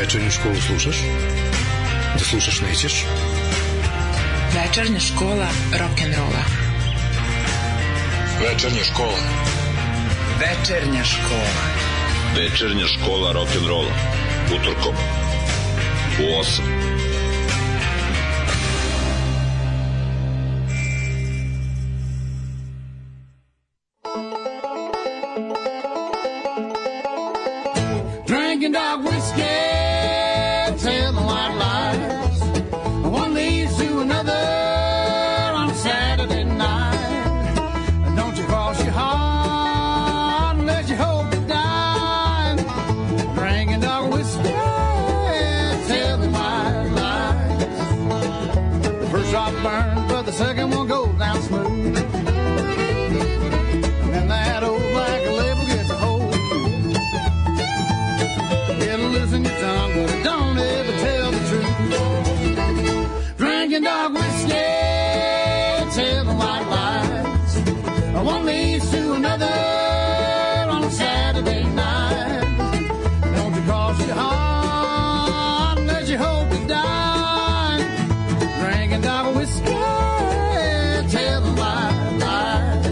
Večernju školu slušaš? Da slušaš nećeš? Večernja škola rock'n'rolla. Večernja škola. Večernja škola. Večernja škola rock'n'rolla. Utorkom u 8. Drinking dog whiskey, tell the white lies. One leads to another on a Saturday night. Don't you cross your heart unless you hope to die. Drinking dog whiskey, tell the white lies. The first drop burns, but the second one goes down smooth. And that old black label gets a hold. Loosen your tongue, but don't ever tell the truth. Drinking dog whiskey, tell the white lies. One leads to another on a Saturday night. Don't you cross your heart unless you hope to die. Drinking dog whiskey, tell the white lies.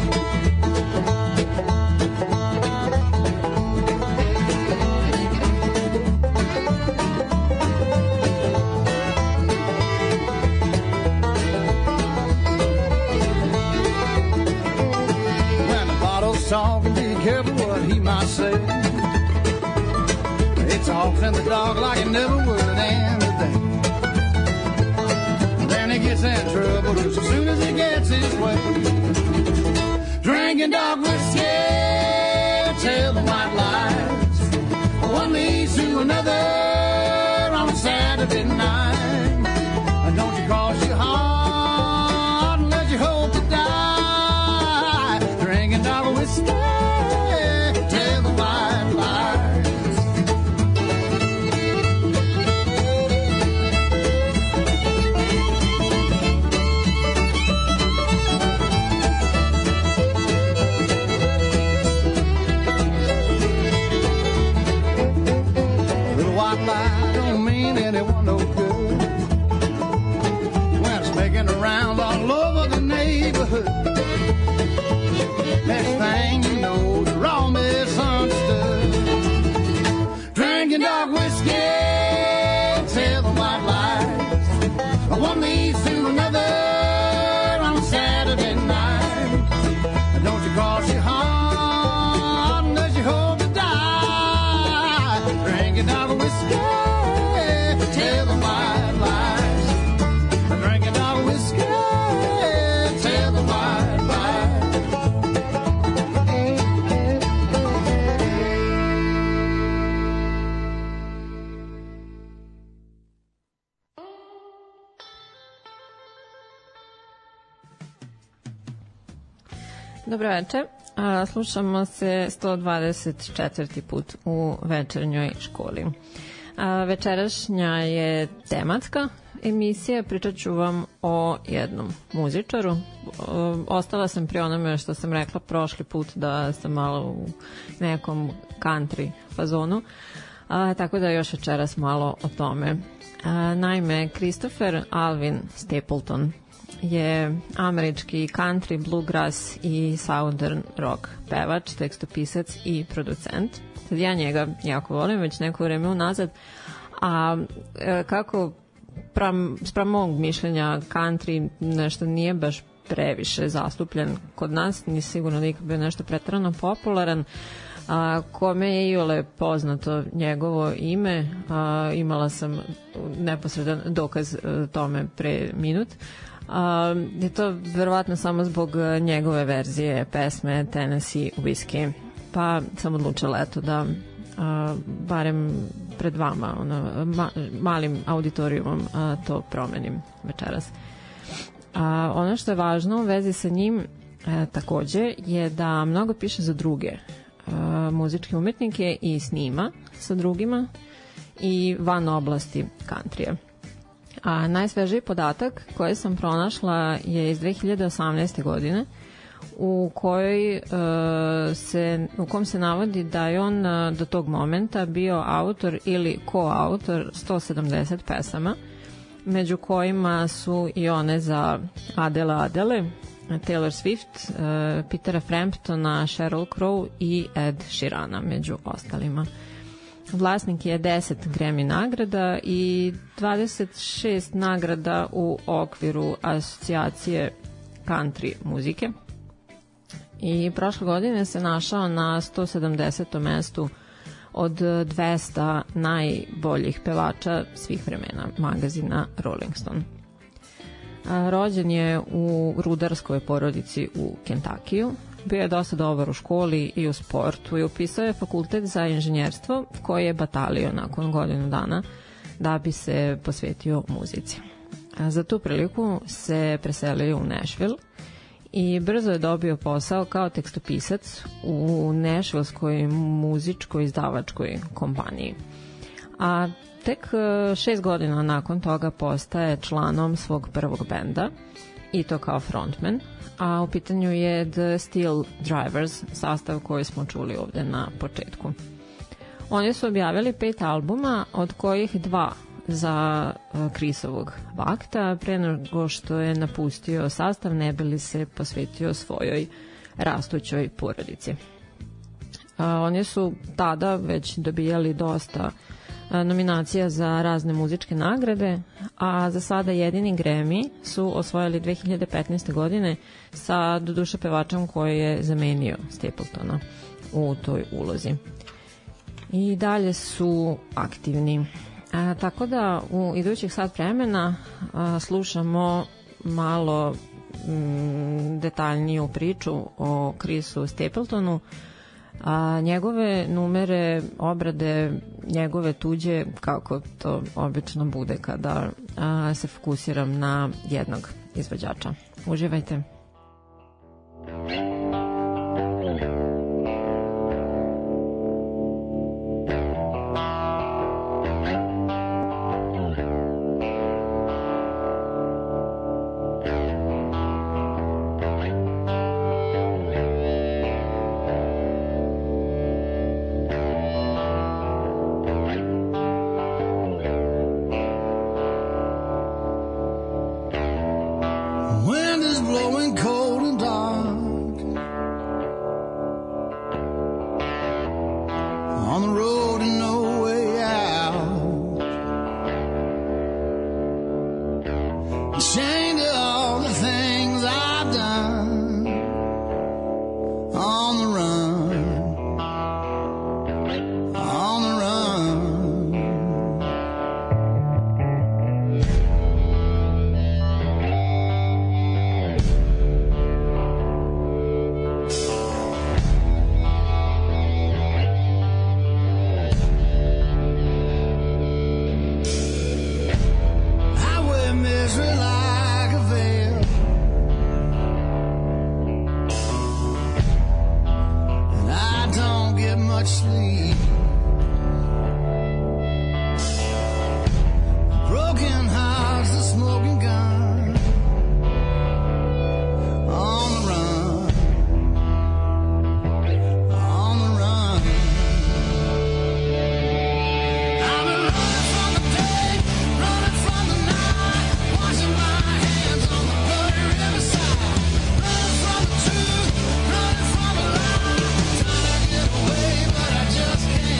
Talking, be careful what he might say. He talks in the dark like he never would end the day. Then he gets in trouble just as soon as he gets his way. Drinking dog whiskey, tell the white lies. One leads to another on a Saturday night. Don't you cross your heart unless you hope to die. Drinking dog whiskey, tell the white lies. Little white lie don't mean anyone no good when it's making the rounds all over the neighborhood. Next thing you know, you're all misunderstood. Drinking dog whiskey, tell the white lies. One leads to another on a Saturday night. Don't you cross your heart unless you hope to die. Drinking dog whiskey, tell the white lies. Drinking dog whiskey, tell the white lies. Dobro večer, slušamo se 124. put u večernjoj školi. Večerašnja je tematska emisija, pričat ću vam o jednom muzičaru. Ostala sam pri onome što sam rekla prošli put, da sam malo u nekom country fazonu, tako da još večeras malo o tome. Naime, Christopher Alvin Stapleton je američki country, bluegrass i southern rock pevač, tekstopisac i producent. Sad ja njega jako volim već neko vreme unazad, a kako sprem mog mišljenja country nešto nije baš previše zastupljen kod nas, ni sigurno nikad bio nešto preterano popularan. Kome je iole poznato njegovo ime, imala sam neposredan dokaz tome pre minut. Je to verovatno samo zbog njegove verzije pesme Tennessee Whiskey, pa sam odlučila eto da barem pred vama malim auditorijumom to promenim večeras. Ono što je važno u vezi sa njim takođe je da mnogo piše za druge muzičke umetnike i snima sa drugima i van oblasti countrya. A najsvežiji podatak koji sam pronašla je iz 2018. godine u kom se navodi da je on do tog momenta bio autor ili koautor 170 pesama, među kojima su i one za Adele, Taylor Swift, Petera Framptona, Sheryl Crow i Ed Sheerana među ostalima. Vlasnik je 10 Grammy nagrada i 26 nagrada u okviru asocijacije country muzike. I prošle godine se našao na 170. mestu od 200 najboljih pevača svih vremena magazina Rolling Stone. Rođen je u rudarskoj porodici u Kentakiju. Bio je dosta dobar u školi i u sportu i upisao je fakultet za inženjerstvo koji je batalio nakon godinu dana da bi se posvetio muzici. Za tu priliku se preselio u Nashville i brzo je dobio posao kao tekstopisac u nešvilskoj muzičkoj izdavačkoj kompaniji. A tek 6 godina nakon toga postaje članom svog prvog benda, i to kao frontman, a u pitanju je The Steel Drivers, sastav koji smo čuli ovde na početku. Oni su objavili 5 albuma, od kojih 2 za Chrisovog vakta, pre nego što je napustio sastav, ne bi li se posvetio svojoj rastućoj porodici. Oni su tada već dobijali dosta nominacija za razne muzičke nagrade, a za sada jedini Grammy su osvojili 2015. godine sa doduše pevačem koji je zamenio Stapletona u toj ulozi. I dalje su aktivni. Tako da u idućih sat vremena slušamo malo detaljniju priču o Chrisu Stapletonu, a njegove numere, obrade, njegove tuđe, kako to obično bude kada se fokusiram na jednog izvođača. Uživajte! Just can't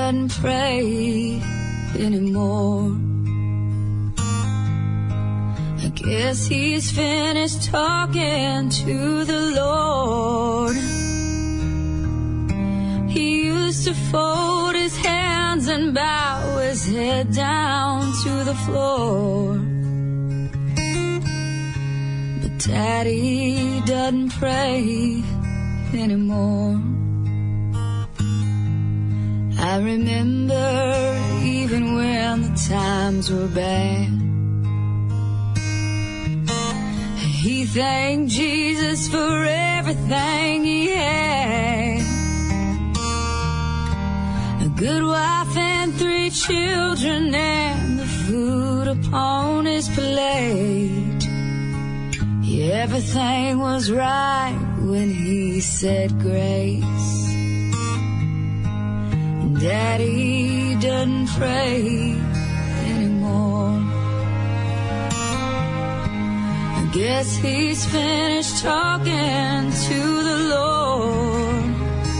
doesn't pray anymore. I guess he's finished talking to the Lord. He used to fold his hands and bow his head down to the floor. But Daddy doesn't pray anymore. I remember even when the times were bad, he thanked Jesus for everything he had. A good wife and 3 children and the food upon his plate. Yeah, everything was right when he said grace. Daddy doesn't pray anymore. I guess he's finished talking to the Lord.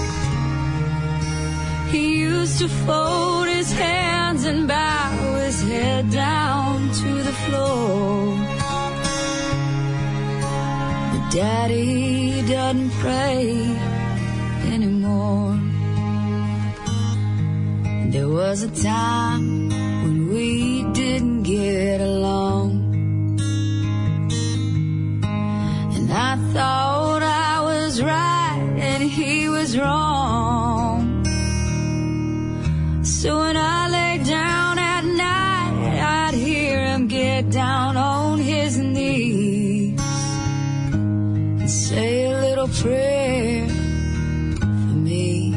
He used to fold his hands and bow his head down to the floor. But Daddy doesn't pray anymore. There was a time when we didn't get along, and I thought I was right and he was wrong. So when I lay down at night, I'd hear him get down on his knees and say a little prayer for me.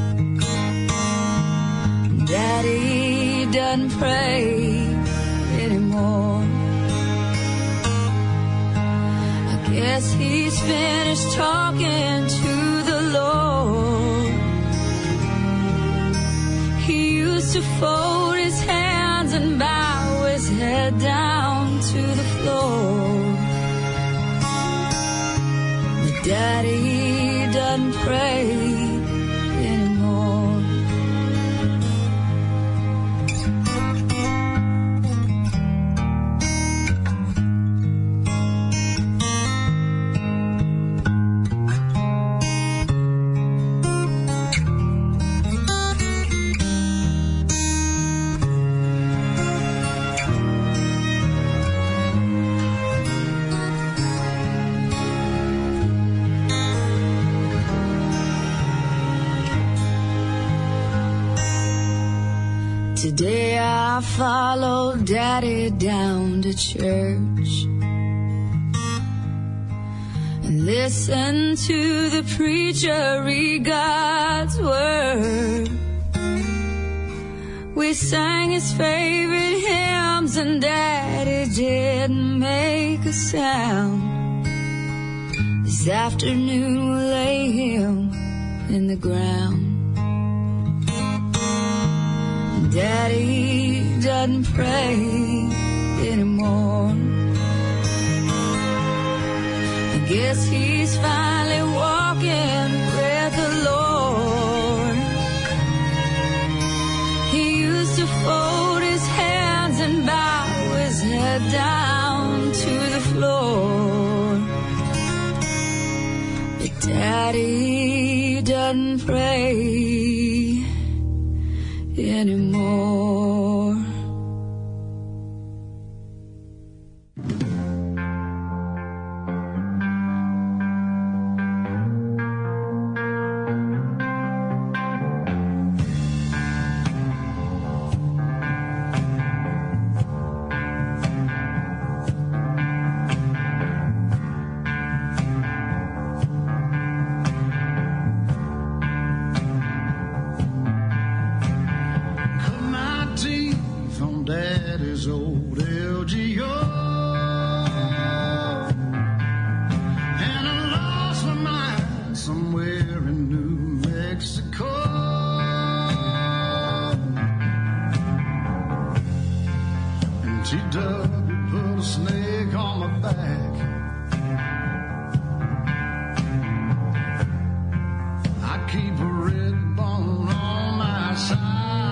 Daddy doesn't pray anymore. I guess he's finished talking to the Lord. He used to fold his hands and bow his head down to the floor. But Daddy doesn't pray. Today I followed Daddy down to church and listened to the preacher read God's word. We sang his favorite hymns and Daddy didn't make a sound. This afternoon we'll lay him in the ground. Daddy doesn't pray anymore. I guess he's finally walking with the Lord. He used to fold his hands and bow his head down to the floor. But Daddy doesn't pray anymore. Daddy's old LGO, and I lost my mind somewhere in New Mexico. And she dug and put a snake on my back. I keep a red bone on my side.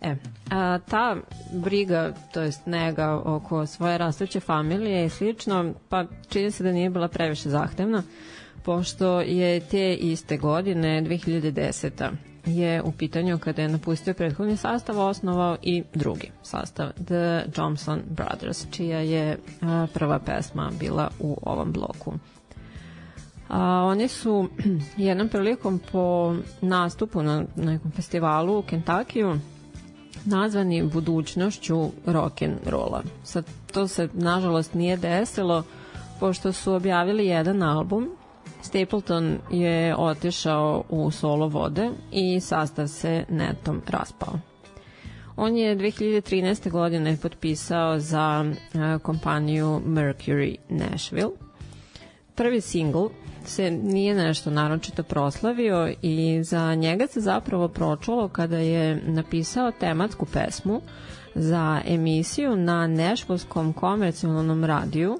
Ta briga, to jest nega oko svoje rastuće familije i slično, pa čini se da nije bila previše zahtevna, pošto je te iste godine, 2010. je u pitanju kada je napustio prethodni sastav, osnovao i drugi sastav, The Johnson Brothers, čija je prva pesma bila u ovom bloku. Oni su jednom prilikom po nastupu na nekom festivalu u Kentakiju nazvani budućnošću rock'n'rolla. Sad, to se nažalost nije desilo, pošto su objavili jedan album. Stapleton je otišao u solo vode i sastav se netom raspao. On je 2013. godine potpisao za kompaniju Mercury Nashville. Prvi singl se nije nešto naročito proslavio i za njega se zapravo pročulo kada je napisao tematsku pesmu za emisiju na nešvilskom komercijalnom radiju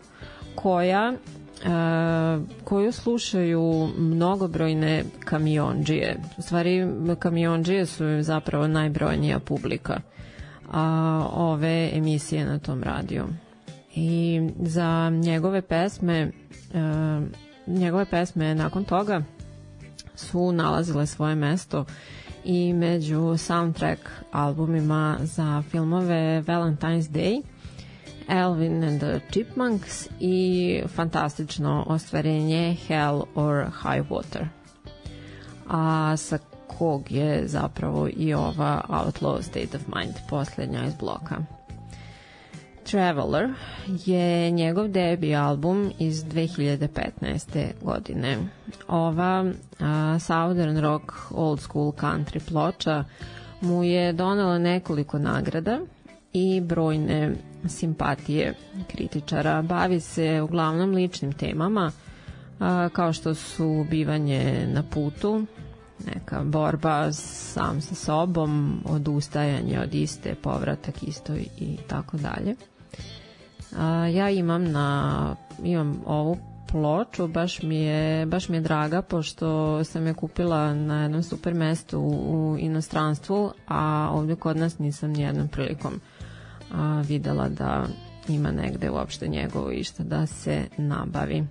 koju slušaju mnogobrojne kamiondžije. U stvari, kamiondžije su zapravo najbrojnija publika ove emisije na tom radiju. I za njegove pesme nakon toga su nalazile svoje mesto i među soundtrack albumima za filmove Valentine's Day, Alvin and the Chipmunks i fantastično ostvarenje Hell or High Water, a sa kog je zapravo i ova Outlaw State of Mind, posljednja iz bloka. Traveler je njegov debi album iz 2015. godine. Ova Southern rock old school country ploča mu je donela nekoliko nagrada i brojne simpatije kritičara. Bavi se uglavnom ličnim temama, kao što su bivanje na putu, neka borba sam sa sobom, odustajanje od iste, povratak istoj i tako dalje. Ja imam ovu ploču, baš mi je draga, pošto sam je kupila na jednom super mestu u inostranstvu, a ovdje kod nas nisam nijednom prilikom videla da ima negde uopšte njegovo išta da se nabavi.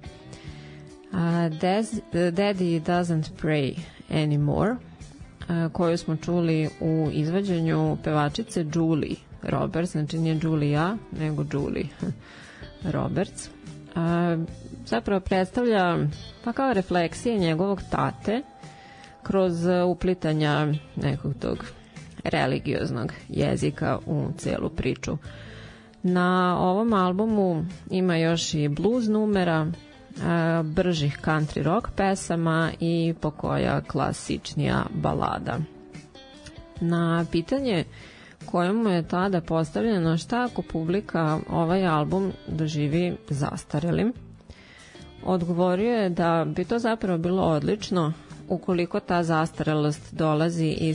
Daddy Doesn't Pray Anymore, koju smo čuli u izvođenju pevačice Julie Roberts, znači nije Julia, nego Julie Roberts. Zapravo predstavlja pa kao refleksije njegovog tate kroz uplitanja nekog tog religioznog jezika u celu priču. Na ovom albumu ima još i blues numera, bržih country rock pesama i pokoja klasičnija balada. Na pitanje kojemu je tada postavljeno šta ako publika ovaj album doživi zastarelim, odgovorio je da bi to zapravo bilo odlično ukoliko ta zastarelost dolazi iz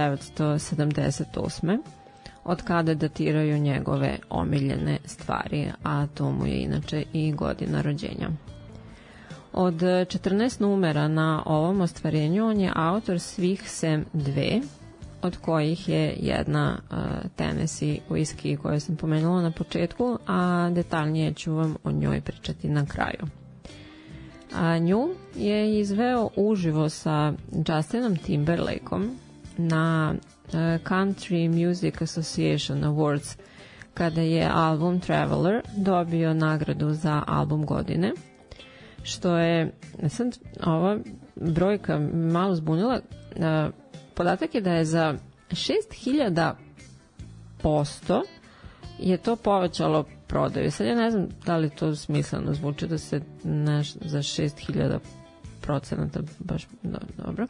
1978. od kada datiraju njegove omiljene stvari, a to mu je inače i godina rođenja. Od 14 numera na ovom ostvarenju on je autor svih sem dve, od kojih je jedna Tennessee whisky koju sam pomenula na početku, a detaljnije ću vam o njoj pričati na kraju. Nju je izveo uživo sa Justinom Timberlakeom na Country Music Association Awards, kada je album Traveler dobio nagradu za album godine, što je, sad ova brojka malo zbunila, podatak je da je za 6000% je to povećalo prodaju. Sad ja ne znam da li to smisleno zvuči da se za 6000% baš dobro.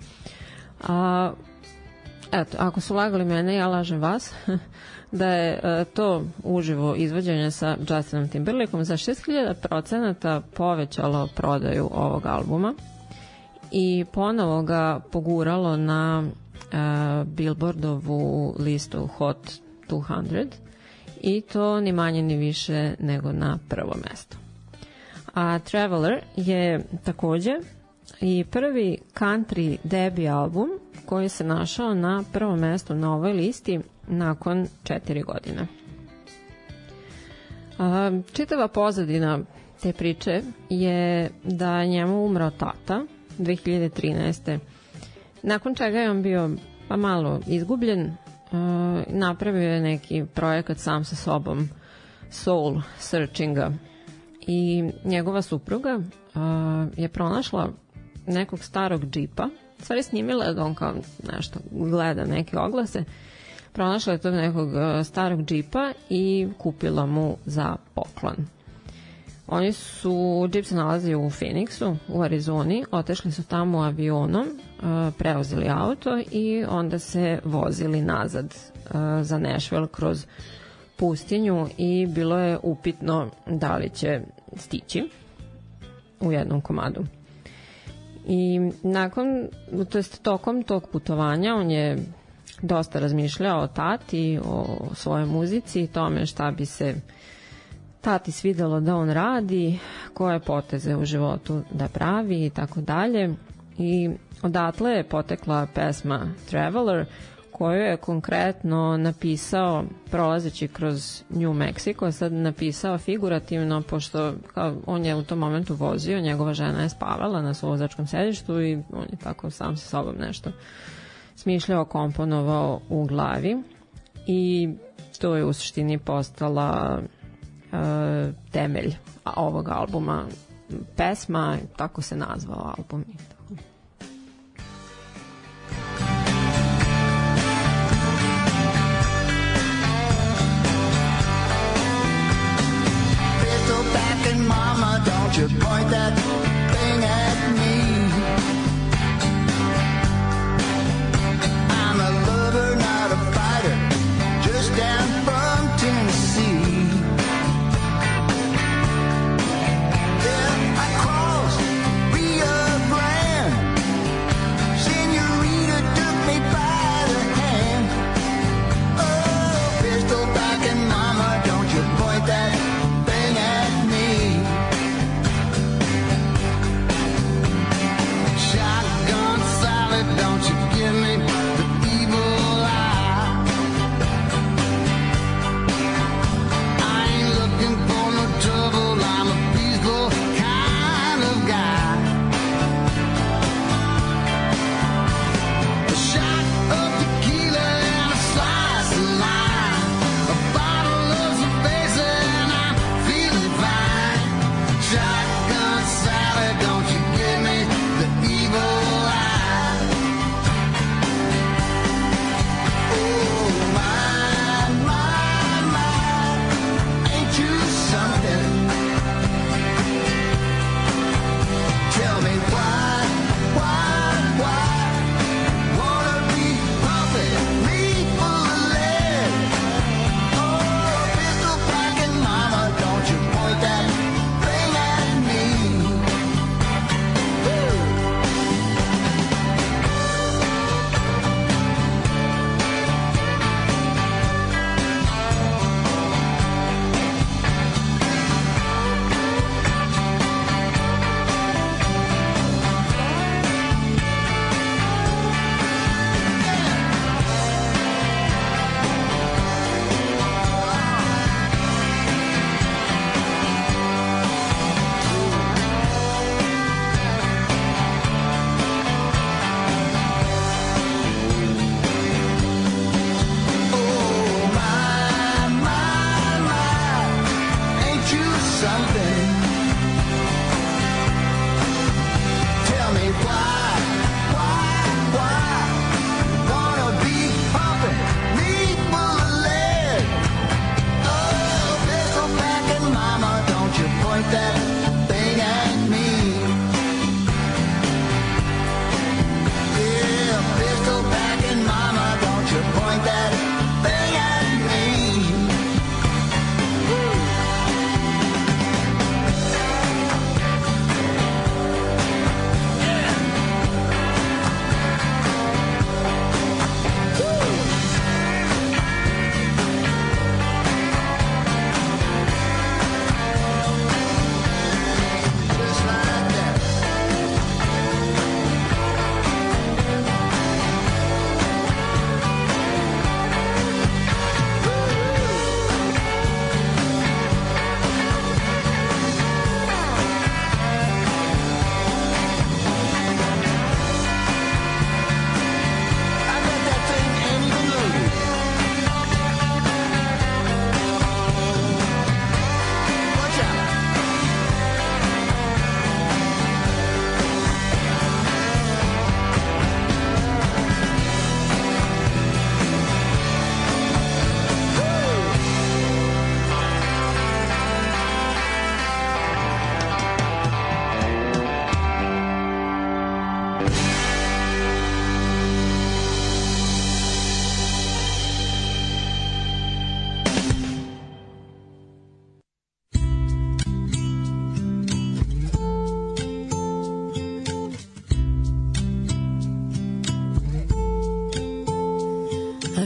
Eto, ako su lagali mene, ja lažem vas, da je to uživo izvođenje sa Justinom Timberlakeom za 6000% povećalo prodaju ovog albuma i ponovo ga poguralo na Billboardovu listu Hot 200 i to ni manje ni više nego na prvo mesto. A Traveler je takođe i prvi country debi album koji se našao na prvom mestu na ovoj listi nakon 4 godine. Čitava pozadina te priče je da njemu umrao tata 2013. Nakon čega je on bio pa malo izgubljen, napravio je neki projekat sam sa sobom, soul searchinga, i njegova supruga je pronašla nekog starog džipa, stvari snimila je da on kao nešto gleda neke oglase, pronašla je tog nekog starog džipa i kupila mu za poklon. Džip se nalazi u Phoenixu, u Arizoni, otešli su tamo avionom, preuzeli auto i onda se vozili nazad za Nashville kroz pustinju i bilo je upitno da li će stići u jednom komadu. I tokom tog putovanja on je dosta razmišljao o tati, o svojoj muzici, tome šta bi se tati svidelo da on radi, koje poteze u životu da pravi i tako dalje. I odatle je potekla pesma Traveler, koju je konkretno napisao prolazeći kroz New Mexico, sad napisao figurativno, pošto on je u tom momentu vozio, njegova žena je spavala na vozačkom sedištu i on je tako sam sa sobom nešto smišljao, komponovao u glavi, i to je u suštini postala temelj ovog albuma, pesma, tako se nazvao album. Mama, don't you point that thing at me. I'm a lover, not a fighter, just down from Tennessee. Yeah, I crossed Rio Grande. Senorita took me by the hand. Oh, pistol back and mama, don't you point that thing at me.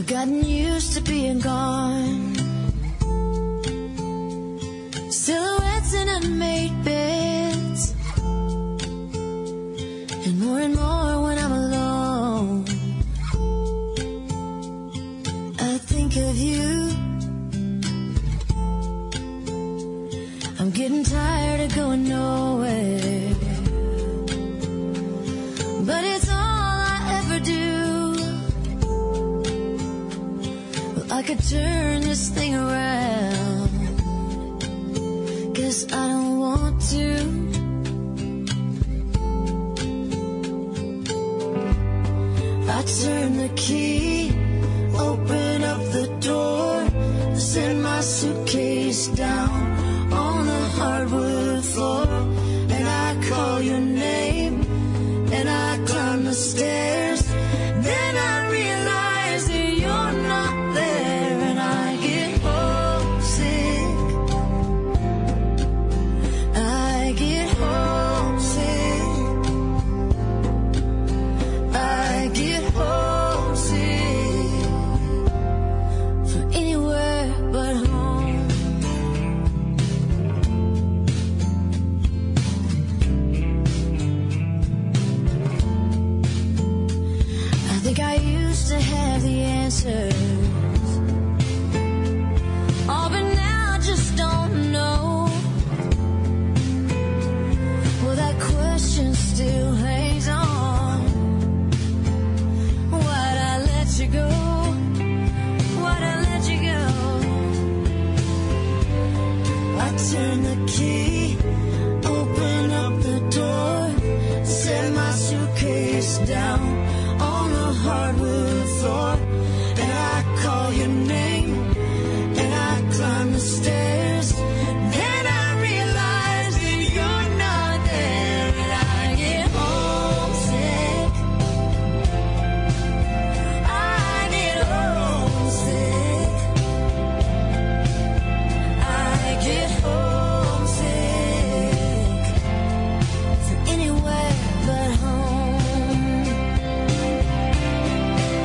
I've gotten used to being gone. Silhouettes in unmade beds, and more when I'm alone, I think of you. I'm getting tired of going nowhere, but it's all I ever do. Well, I could turn this thing around, guess I don't want to. I turn the key, open up the door, send my suitcase down on the hardwood floor, and I call your name, and I climb the stairs. Then I realize that you're not there, and I get homesick. I get homesick. I get homesick for anywhere but home. I think I used to have the answers, oh, but now I just don't know. Well, that question still hangs on. Why'd I let you go? Why'd I let you go? I turn the key, open up the door, set my suitcase down on the hardwood floor, and I call your name, and I climb the stairs. Then I realize that you're not there, and I get homesick. I get homesick. I get homesick for anywhere but home.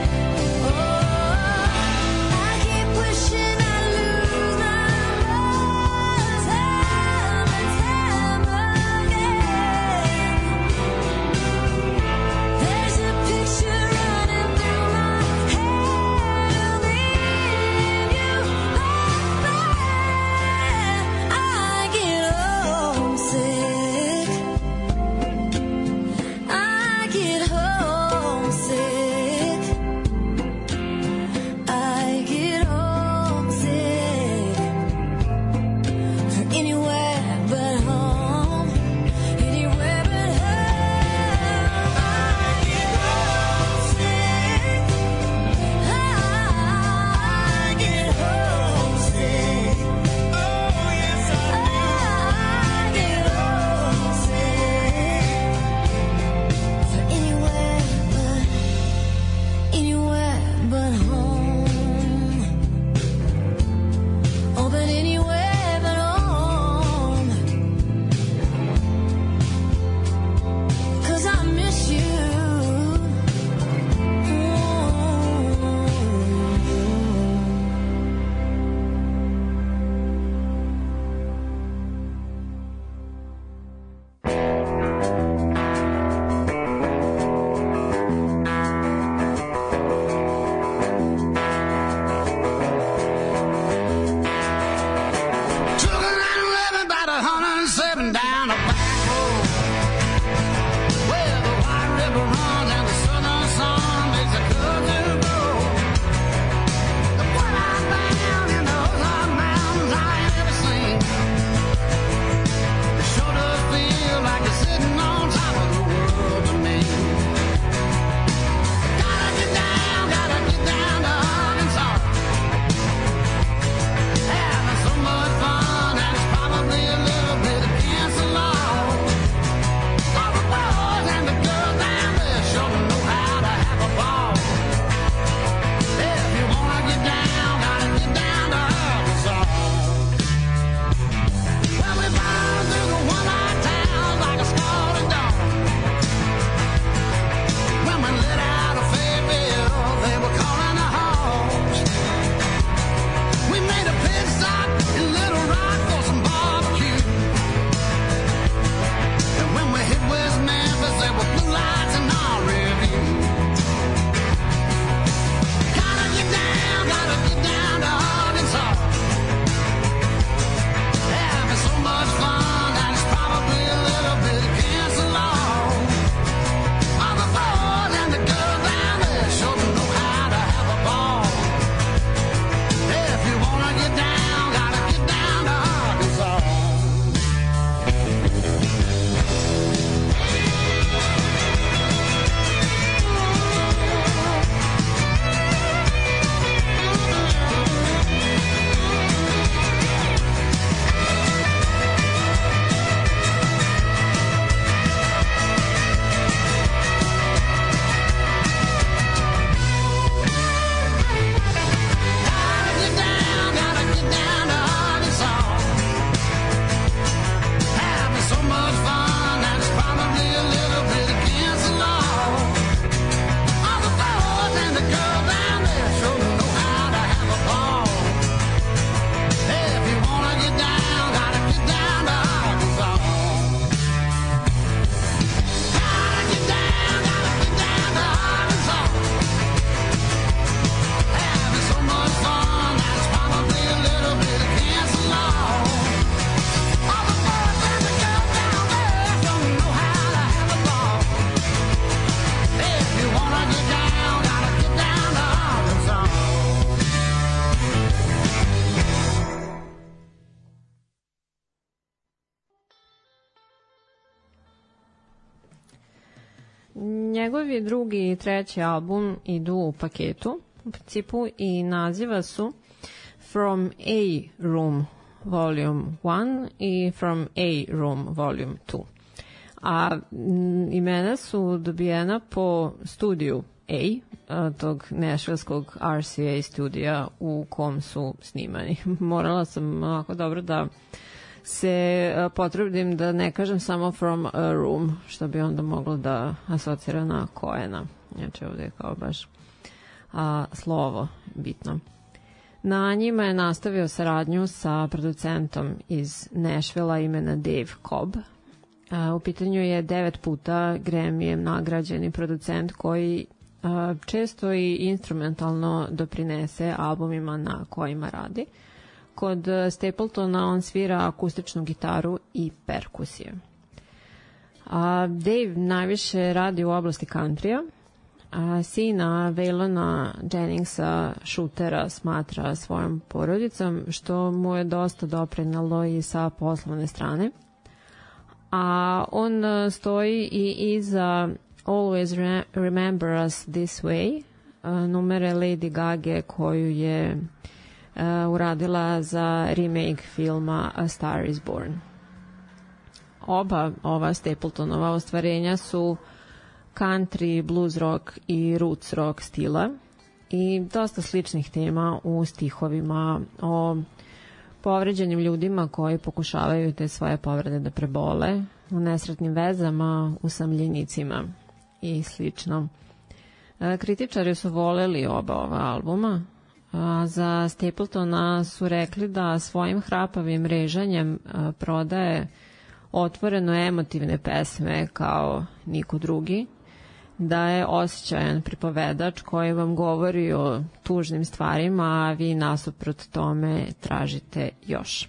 Njegovi drugi i treći album idu u paketu u principu i naziva su From A Room Volume 1 i From A Room Volume 2. A imena su dobijena po studiju A, tog nešvilskog RCA studija u kom su snimani. Morala sam ovako dobro da se potrudim da ne kažem samo From a Room, što bi onda moglo da asocira na Cohena. Znači ovdje je kao baš slovo bitno. Na njima je nastavio saradnju sa producentom iz Nashvilla imena Dave Cobb. U pitanju je 9 puta Grammyjem nagrađeni producent koji često i instrumentalno doprinese albumima na kojima radi. Kod Stapletona on svira akustičnu gitaru i perkusije. Dave najviše radi u oblasti countrya. Sina Waylona Jenningsa Shootera smatra svojom porodicom, što mu je dosta doprinalo i sa poslovne strane. A on stoji i iza Always Remember Us This Way, numere Lady Gaga koju je uradila za remake filma A Star is Born. Oba ova Stapletonova ostvarenja su country, blues rock i roots rock stila i dosta sličnih tema u stihovima o povređenim ljudima koji pokušavaju te svoje povrede da prebole, u nesretnim vezama, usamljenicima i slično. Kritičari su voleli oba ova albuma, a za Stapletona su rekli da svojim hrapavim režanjem prodaje otvoreno emotivne pesme kao niko drugi, da je osjećajan pripovedač koji vam govori o tužnim stvarima, a vi nasuprot tome tražite još.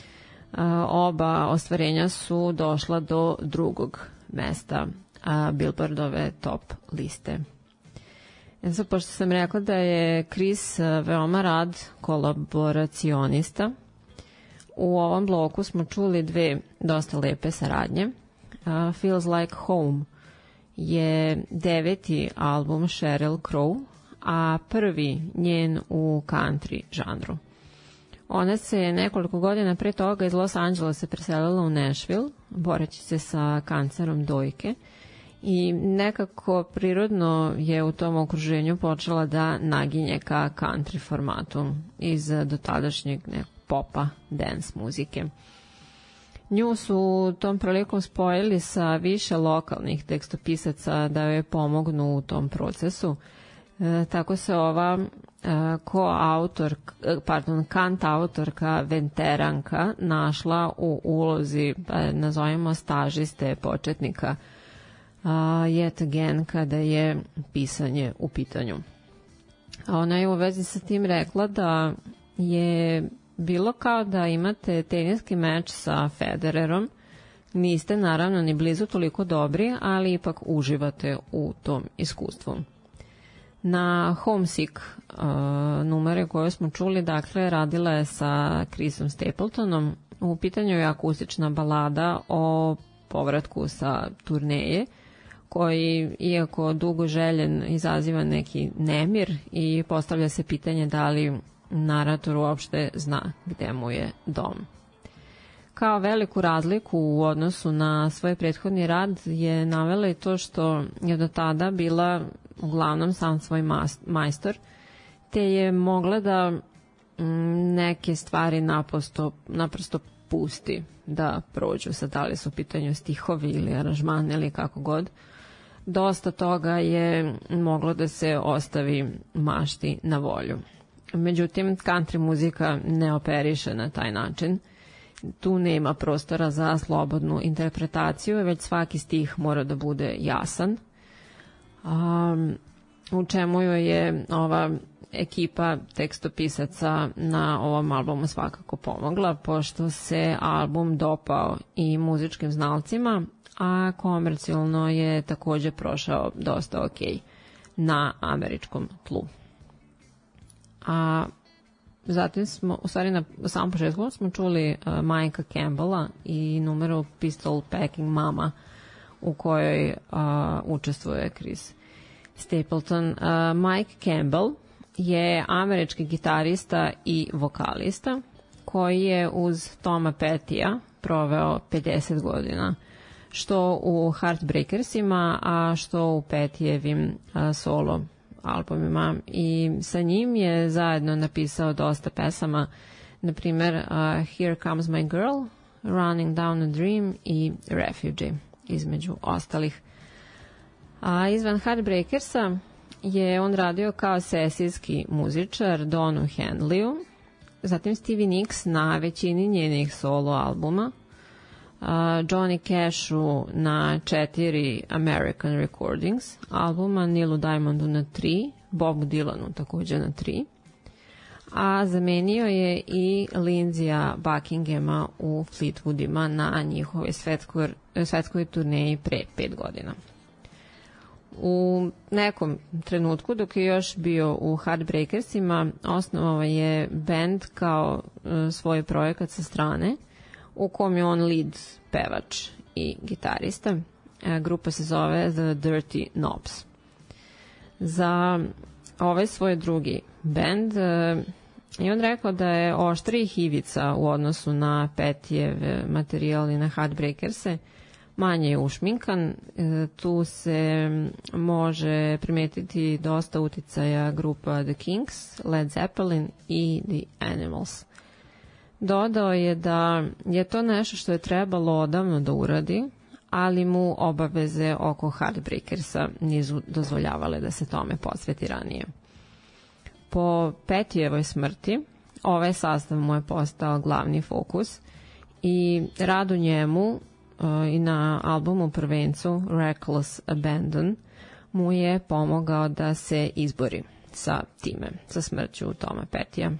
Oba ostvarenja su došla do drugog mesta Billboardove top liste. Pošto sam rekla da je Chris veoma rad kolaboracionista, u ovom bloku smo čuli dve dosta lepe saradnje. Feels Like Home je 9. album Sheryl Crow, a prvi njen u country žanru. Ona se nekoliko godina pre toga iz Los Angelesa preselila u Nashville, boreći se sa kancerom dojke, i nekako prirodno je u tom okruženju počela da naginje ka country formatu iz dotadašnjeg popa, dance muzike. Nju su tom prilikom spojili sa više lokalnih tekstopisaca da joj pomognu u tom procesu. Tako se ova kantautorka veteranka našla u ulozi, nazovimo stažiste početnika, yet again kada je pisanje u pitanju. A ona je u vezi sa tim rekla da je bilo kao da imate teniski meč sa Federerom, niste naravno ni blizu toliko dobri, ali ipak uživate u tom iskustvu. Na Homesick numere koje smo čuli, dakle, radila je sa Chrisom Stapletonom. U pitanju je akustična balada o povratku sa turneje, koji, iako dugo željen, izaziva neki nemir i postavlja se pitanje da li narator uopšte zna gde mu je dom. Kao veliku razliku u odnosu na svoj prethodni rad je navela i to što je do tada bila uglavnom sam svoj majstor, te je mogla da neke stvari naprosto pusti da prođu, sad da li su u pitanju stihovi ili aranžman ili kako god. Dosta toga je moglo da se ostavi mašti na volju. Međutim, country muzika ne operiše na taj način. Tu nema prostora za slobodnu interpretaciju, već svaki stih mora da bude jasan. U čemu joj je ova ekipa tekstopisaca na ovom albumu svakako pomogla, pošto se album dopao i muzičkim znalcima, a komercijalno je takođe prošao dosta ok na američkom tlu. A zatim smo, u stvari na samom početku smo čuli Mikea Campbella i numeru Pistol Packing Mama u kojoj učestvuje Chris Stapleton. Mike Campbell je američki gitarista i vokalista koji je uz Toma Pettya proveo 50 godina, što u Heartbreakersima, a što u Pettyjevim solo albumima, i sa njim je zajedno napisao dosta pesama, na primer Here Comes My Girl, Running Down a Dream i Refugee, između ostalih. A izvan Heartbreakersa je on radio kao sesijski muzičar Donu Henleyu, zatim Stevie Nicks na većini njenih solo albuma, Johnny Cashu na 4 American Recordings albuma, Neelu Diamondu na 3, Bobu Dylanu takođe na 3, a zamenio je i Lindsaya Buckinghama u Fleetwoodima na njihovoj svetskoj turneji pre 5 godina. U nekom trenutku, dok je još bio u Heartbreakersima, osnovao je band kao svoj projekat sa strane, u kom je on lead pevač i gitarista. Grupa se zove The Dirty Knobs. Za ovaj svoj drugi band i on rekao da je oštrih ivica u odnosu na Pettyjev materijal i na Heartbreakers-e, manje je ušminkan, tu se može primetiti dosta uticaja grupa The Kinks, Led Zeppelin i The Animals. Dodao je da je to nešto što je trebalo odavno da uradi, ali mu obaveze oko Heartbreakersa nisu dozvoljavale da se tome posveti ranije. Po Pettyjevoj smrti ovaj sastav mu je postao glavni fokus i rad u njemu i na albumu prvencu Reckless Abandon mu je pomogao da se izbori sa time, sa smrću Toma Pettyja.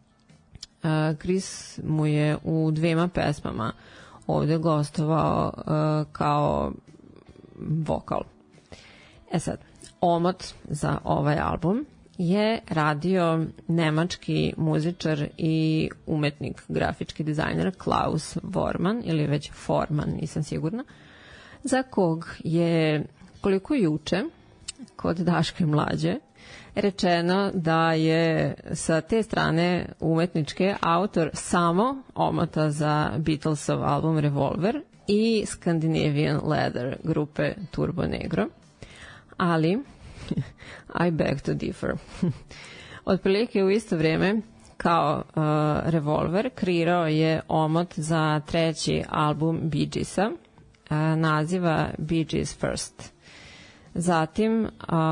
Chris mu je u 2 pesmama ovde gostovao kao vokal. Sad, omot za ovaj album je radio nemački muzičar i umetnik, grafički dizajner Klaus Vormann, ili već Forman, nisam sigurna, za kog je, koliko juče, kod Daške mlađe, rečeno da je sa te strane umetničke autor samo omota za Beatlesov album Revolver i Scandinavian Leather grupe Turbo Negro, ali I beg to differ. Otprilike u isto vreme kao Revolver kreirao je omot za 3. album Bee Geesa, naziva Bee Gees First. Zatim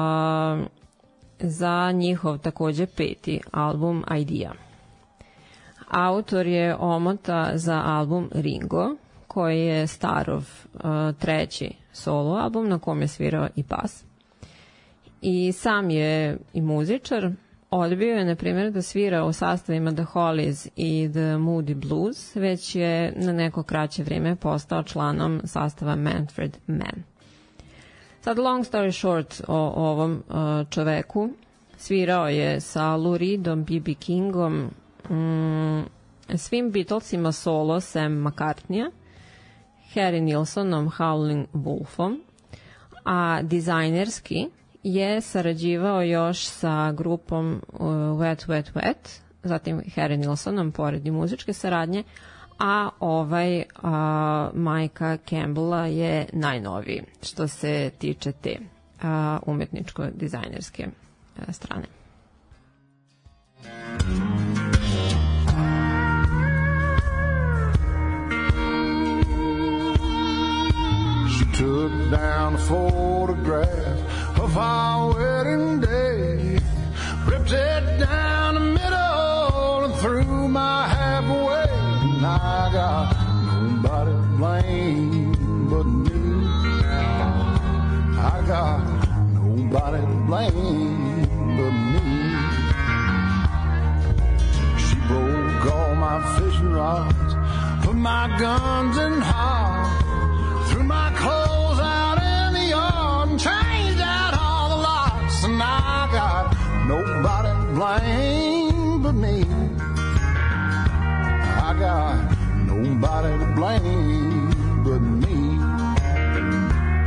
za njihov takođe 5. album Idea. Autor je omota za album Ringo, koji je Starov 3. solo album na kom je svirao i bas. I sam je i muzičar. Odbio je, na primjer, da svira u sastavima The Hollies i The Moody Blues, već je na neko kraće vreme postao članom sastava Manfred Mann. Sad, long story short o ovom čoveku, svirao je sa Lou Reedom, B.B. Kingom, svim Beatlesima solo Sam McCartneya, Harry Nilsonom, Howlin' Wolfom, a dizajnerski je sarađivao još sa grupom Wet Wet Wet, zatim Harry Nilsonom pored i muzičke saradnje, a ovaj Mike'a Campbella je najnoviji što se tiče te umetničko-dizajnerske strane. She took down a photograph of our wedding day, ripped it down the middle and threw my half away. And I got nobody to blame but me. I got nobody to blame but me. She broke all my fishing rods, put my guns in hard, threw my clothes out in the yard and changed out all the locks. And I got nobody to blame but me. I got nobody to blame but me.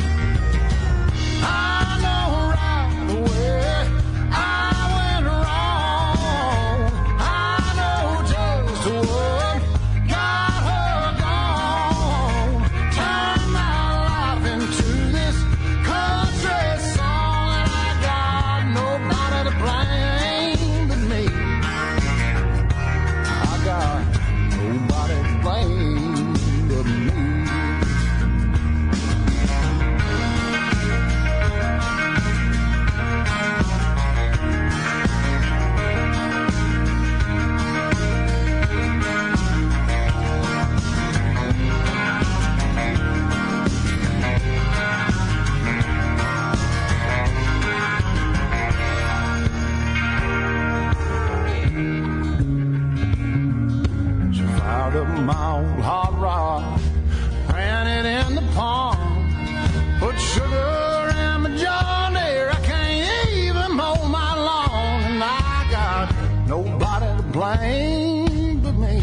old hot rod, ran it in the pond, put sugar in my John Deere. I can't even mow my lawn, and I got nobody to blame but me.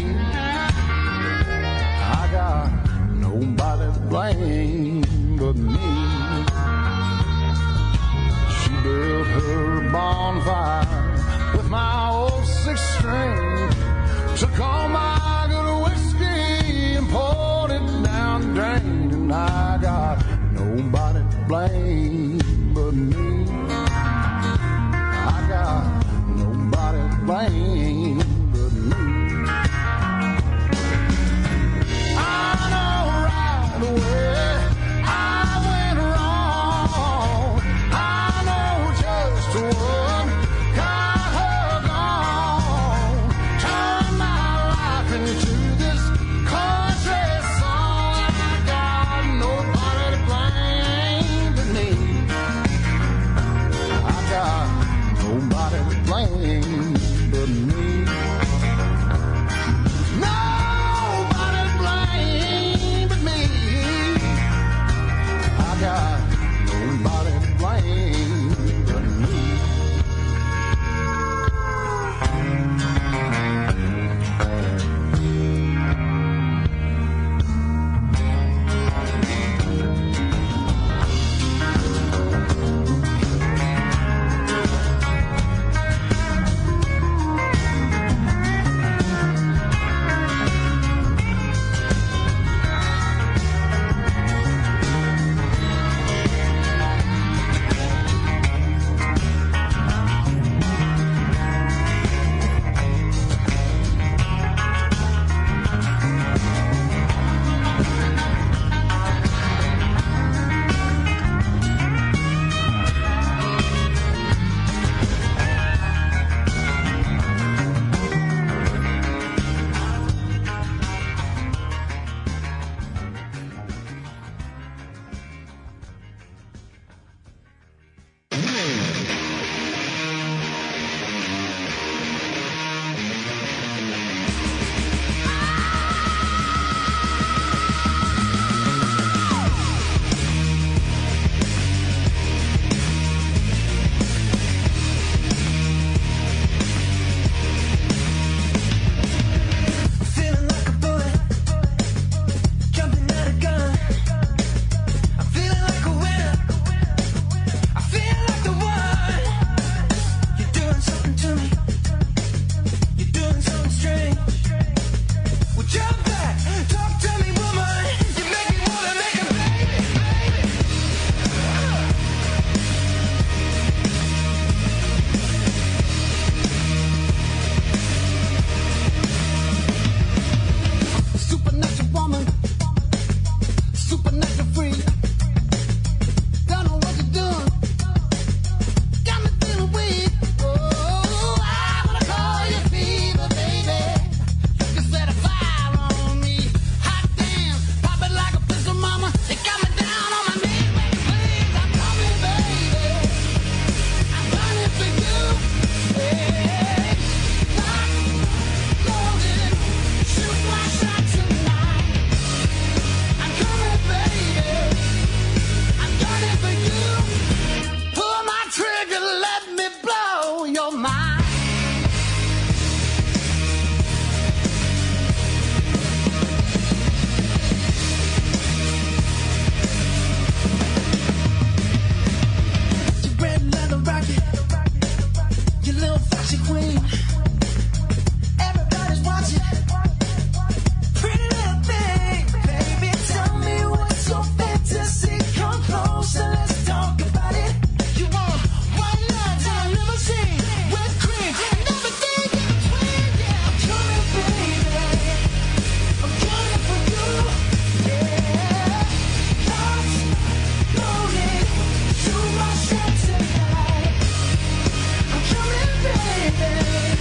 I got nobody to blame but me. She built her bonfire with my old six-string, took all my good whiskey and poured it down the drain, and I got nobody to blame but me. I got nobody to blame but me. I know right away I went wrong. I know just what got her gone. Turned my life into this country song. I got nobody to blame but me. I got nobody to blame but me. Nobody to blame but me. I got nobody to blame but me. Baby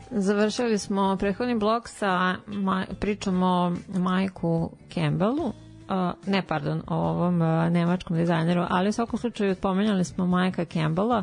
Završili smo prethodni blok sa pričom o Mike'u Campbellu, o ovom nemačkom dizajneru, ali u svakom slučaju pomenjali smo Mike'a Campbella,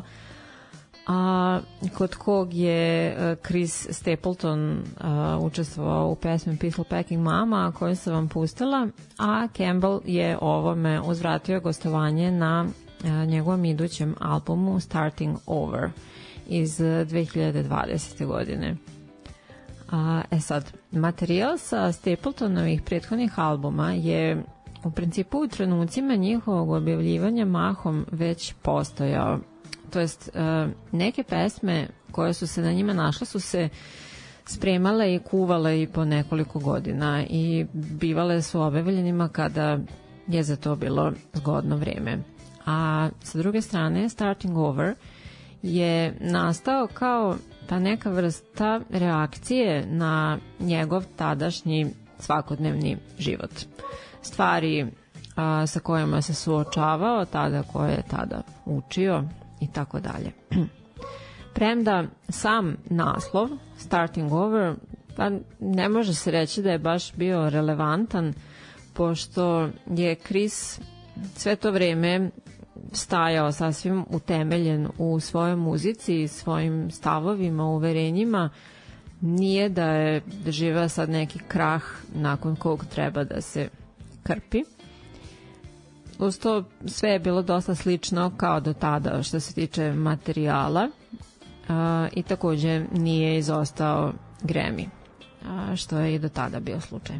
kod kog je Chris Stapleton učestvovao u pesmi Peaceful Packing Mama koju sam vam pustila, a Campbell je ovome uzvratio gostovanje na njegovom idućem albumu Starting Over iz 2020. godine. Sad, materijal sa Stapletonovih prethodnih albuma je u principu u trenucima njihovog objavljivanja mahom već postojao. To jest, neke pesme koje su se na njima našle su se spremale i kuvale i po nekoliko godina i bivale su objavljenima kada je za to bilo zgodno vreme. A sa druge strane, Starting Over je nastao kao ta neka vrsta reakcije na njegov tadašnji svakodnevni život. Stvari sa kojima se suočavao, tada koje je tada učio i tako dalje. Premda sam naslov Starting Over pa ne može se reći da je baš bio relevantan, pošto je Chris sve to vreme stajao sasvim utemeljen u svojoj muzici, svojim stavovima, uverenjima. Nije da je doživao sad neki krah nakon kog treba da se krpi. Uz to sve je bilo dosta slično kao do tada što se tiče materijala i takođe nije izostao Grammy, što je i do tada bio slučaj.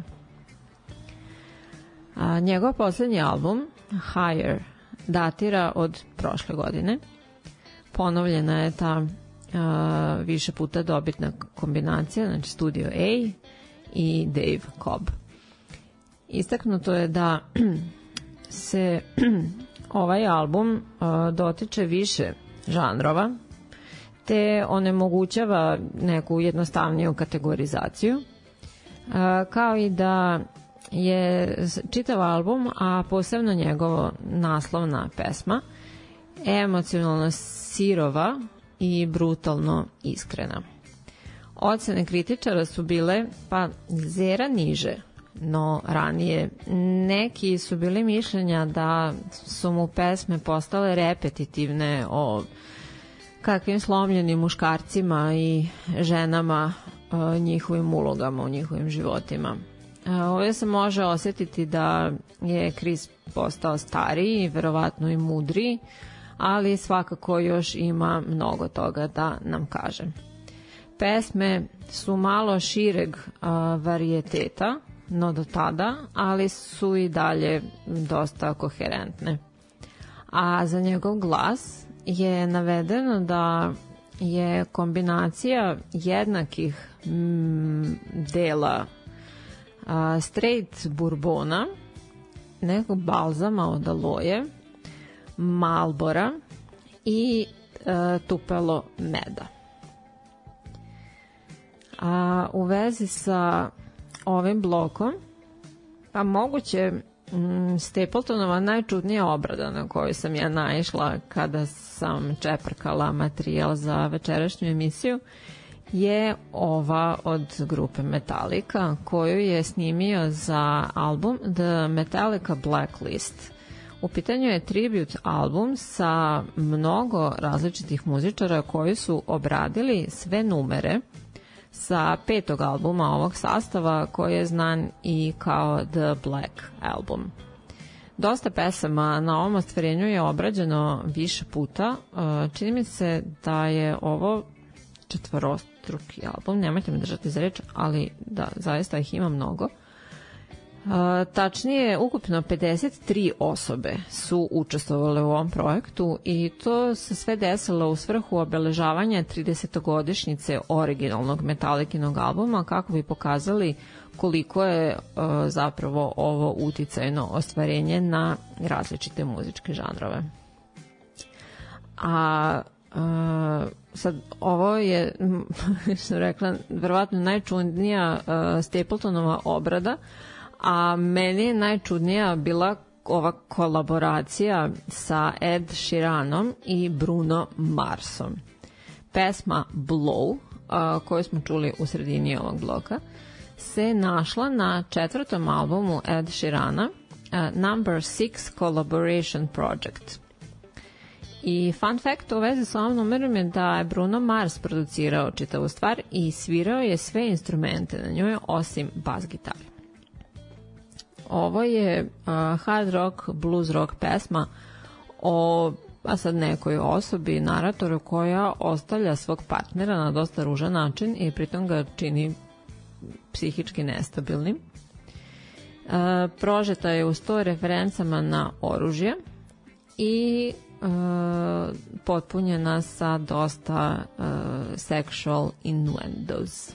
Njegov poslednji album, Higher, datira od prošle godine. Ponovljena je ta više puta dobitna kombinacija, znači Studio A i Dave Cobb. Istaknuto je da se ovaj album dotiče više žanrova, te onemogućava neku jednostavniju kategorizaciju, kao i da je čitav album, a posebno njegova naslovna pesma, emocionalno sirova i brutalno iskrena. Ocene kritičara su bile pa zera niže, no ranije. Neki su bili mišljenja da su mu pesme postale repetitivne o kakvim slomljenim muškarcima i ženama, njihovim ulogama u njihovim životima. Ovdje se može osjetiti da je Chris postao stariji, verovatno i mudriji, ali svakako još ima mnogo toga da nam kaže. Pesme su malo šireg varijeteta, no do tada, ali su i dalje dosta koherentne. A za njegov glas je navedeno da je kombinacija jednakih dela straight bourbona, nekog balzama od aloje, Marlbora i tupelo meda. U vezi sa ovim blokom, pa moguće Stapletonova najčudnija obrada na koju sam ja naišla kada sam čeprkala materijal za večerašnju emisiju je ova od grupe Metallica, koju je snimio za album The Metallica Blacklist. U pitanju je tribute album sa mnogo različitih muzičara koji su obradili sve numere sa 5. albuma ovog sastava, koji je znan i kao The Black Album. Dosta pesama na ovom ostvarenju je obrađeno više puta. Čini mi se da je ovo četvorostruki album, nemojte me držati za reč, ali da, zaista ih ima mnogo. Tačnije, ukupno 53 osobe su učestvovale u ovom projektu i to se sve desilo u svrhu obeležavanja 30-godišnjice originalnog Metallikinog albuma, kako bi pokazali koliko je zapravo ovo uticajno ostvarenje na različite muzičke žanrove. Sad, ovo je, što sam rekla, verovatno najčudnija Stapletonova obrada, a meni je najčudnija bila ova kolaboracija sa Ed Sheeranom i Bruno Marsom. Pesma Blow koju smo čuli u sredini ovog bloka, se našla na 4. albumu Ed Sheerana, Number 6 Collaboration Project. I fun fact u vezi s ovom numerom je da je Bruno Mars producirao čitavu stvar i svirao je sve instrumente na njoj osim bas gitare. Ovo je hard rock, blues rock pesma o sad nekoj osobi, naratoru koja ostavlja svog partnera na dosta ružan način i pritom ga čini psihički nestabilnim. Prožeta je uz to referencama na oružje i potpunjena sa dosta sexual innuendos.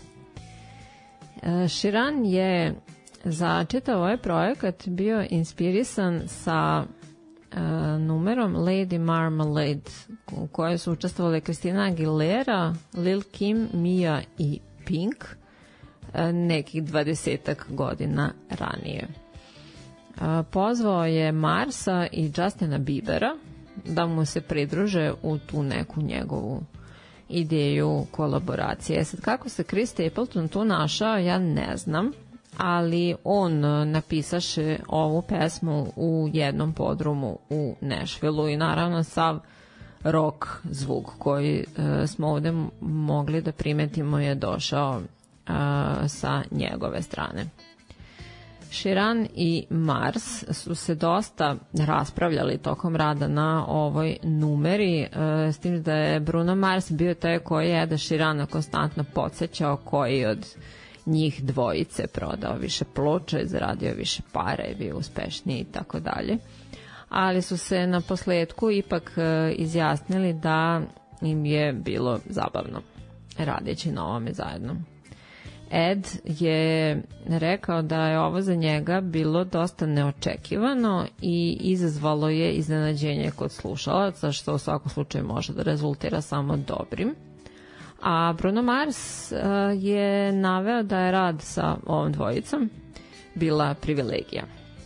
Sheeran je za čitav ovaj projekat bio inspirisan sa numerom Lady Marmalade u kojoj su učestvovali Christina Aguilera, Lil Kim, Mia i Pink nekih 20 godina ranije. Pozvao je Marsa i Justina Biebera da mu se pridruže u tu neku njegovu ideju kolaboracije. Sad kako se Chris Stapleton tu našao, ja ne znam, ali on napisaše ovu pesmu u jednom podrumu u Nashvilleu i naravno sav rock zvuk koji smo ovde mogli da primetimo je došao sa njegove strane. Sheeran i Mars su se dosta raspravljali tokom rada na ovoj numeri, s tim da je Bruno Mars bio taj koji je Eda Sheerana konstantno podsjećao koji od njih dvojice prodao više ploča i zaradio više para i bio uspešniji i tako dalje. Ali su se na posledku ipak izjasnili da im je bilo zabavno radeći na ovome zajedno. Ed je rekao da je ovo za njega bilo dosta neočekivano i izazvalo je iznenađenje kod slušalaca, što u svakom slučaju može da rezultira samo dobrim. A Bruno Mars je naveo da je rad sa ovom dvojicom bila privilegija.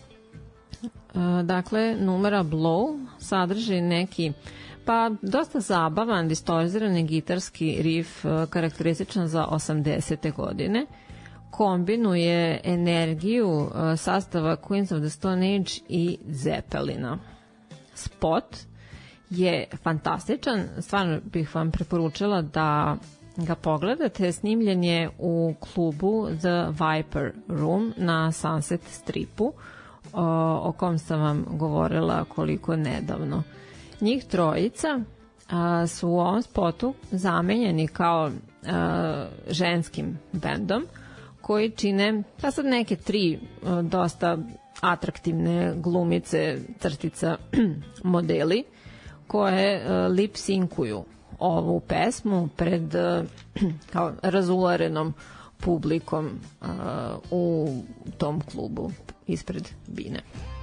Dakle, numera Blow sadrži neki dosta zabavan, distorzirani gitarski riff karakterističan za 80. godine. Kombinuje energiju sastava Queens of the Stone Age i Zeppelina. Spot je fantastičan, stvarno bih vam preporučila da ga pogledate. Snimljen je u klubu The Viper Room na Sunset Stripu, o kom sam vam govorila koliko nedavno. Njih trojica su u ovom spotu zamenjeni kao ženskim bendom koji čine sad neke 3 dosta atraktivne glumice, crtica modeli koje lip-sinkuju ovu pesmu pred kao razularenom publikom u tom klubu ispred bine.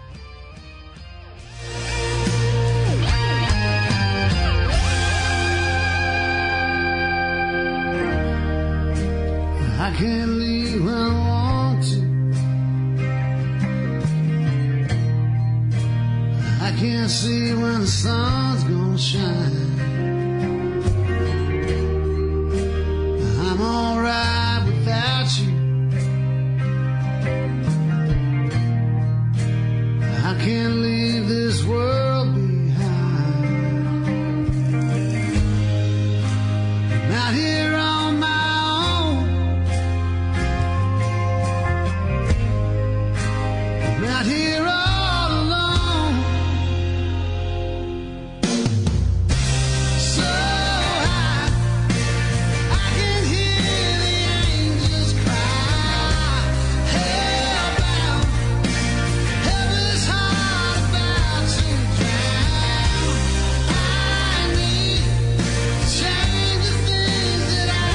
I can't leave when I want to. I can't see when the sun's gonna shine. I'm alright without you. I can't leave this world behind. I'm out here on my out here all alone, so high I can hear the angels cry, hellbound, heaven's heart about to drown. I need to change the things that I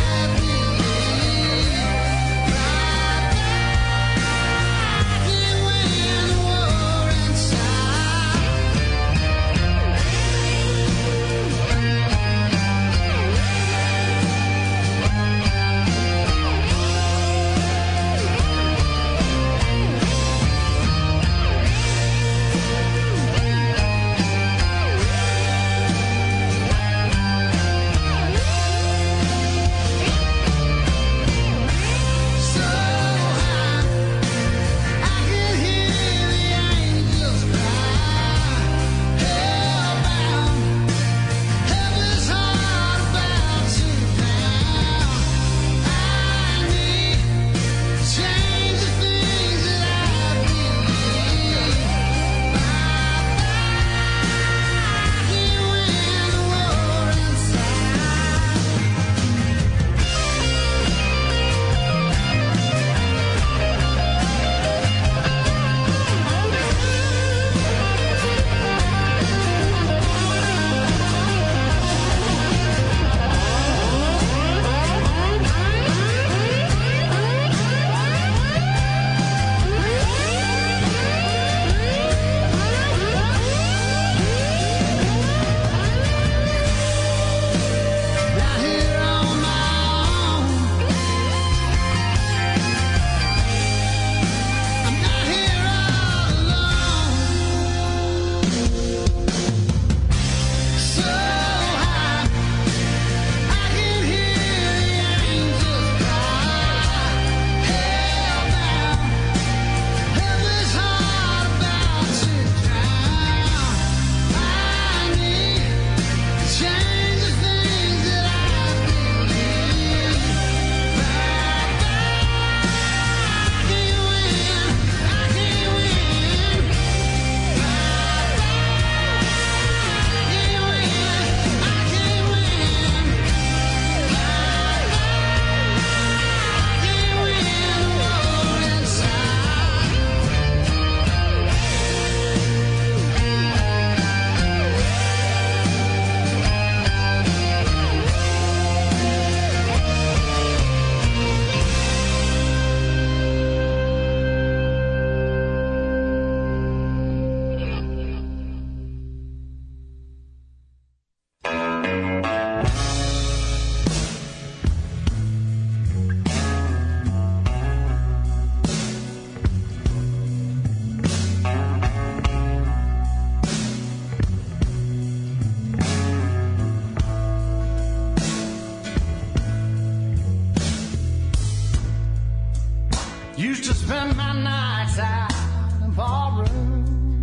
Used to spend my nights out in ballroom.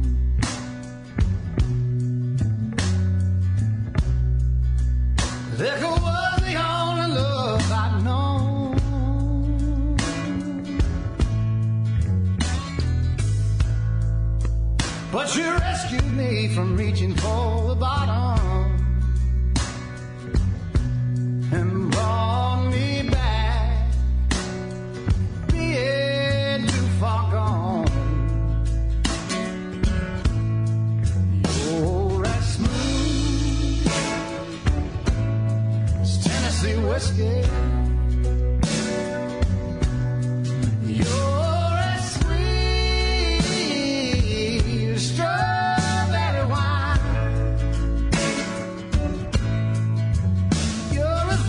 Liquor was the only love I'd known. But you rescued me from reaching for the bottom and brought me back, being too far gone. You're as smooth as Tennessee whiskey. You're as sweet as strawberry wine. You're as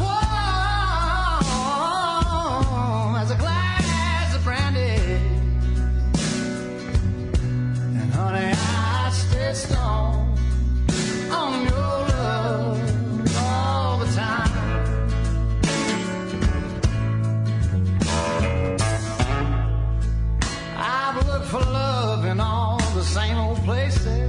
warm as a glass of brandy. And honey, I stay strong on your love all the time. I've looked for love in all the same old places.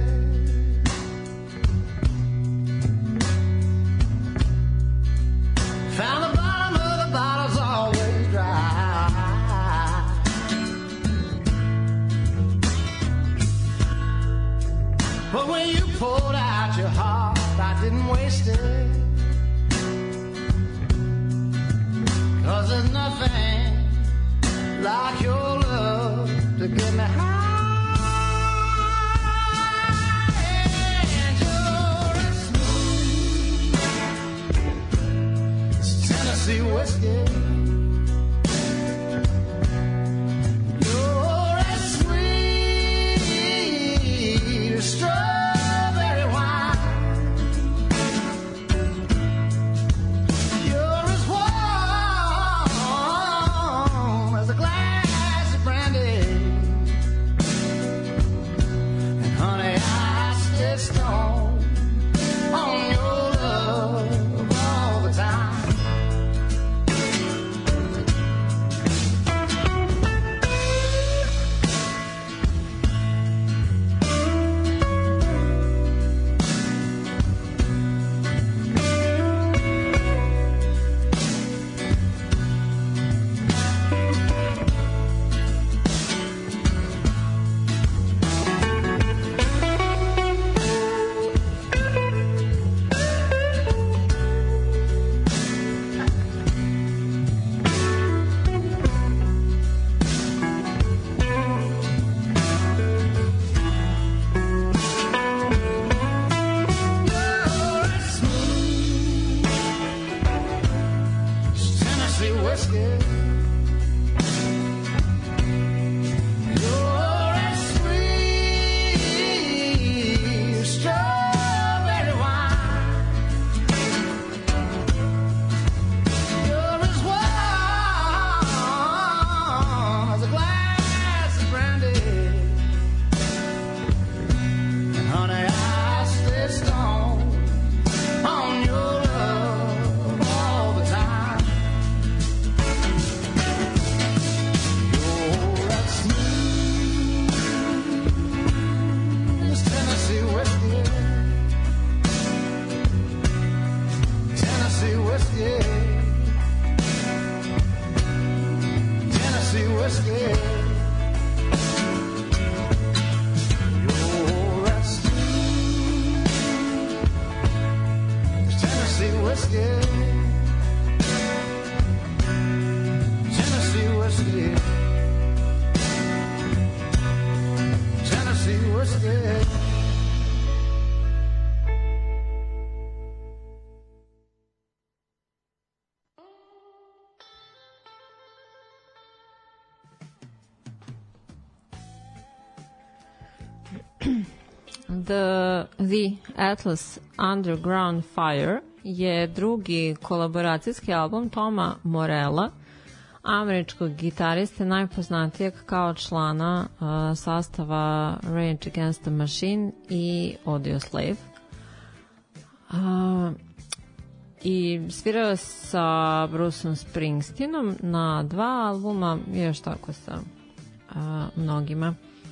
Found the bottom of the bottle's always dry. But when you poured out your heart, I didn't waste it. 'Cause there's nothing like your love to get me high. And you're as smooth as Tennessee whiskey. You're as sweet as strawberry wine. You're as warm as a glass of brandy. And honey, I stay strong on your love all the time. You're as smooth as Tennessee whiskey. You're as sweet as strawberry wine. You're as warm as a glass of brandy. And honey, I stay strong on your love all the time. You're as smooth as Tennessee whiskey. Tennessee whiskey. Tennessee whiskey. You're as smooth as Tennessee whiskey. Tennessee whiskey. Tennessee whiskey. The Atlas Underground Fire je drugi kolaboracijski album Toma Morella, američkog gitariste najpoznatijeg kao člana sastava Rage Against the Machine i Audioslave. i svirao sa Bruceom Springsteenom na 2 albuma i još tako sa mnogima.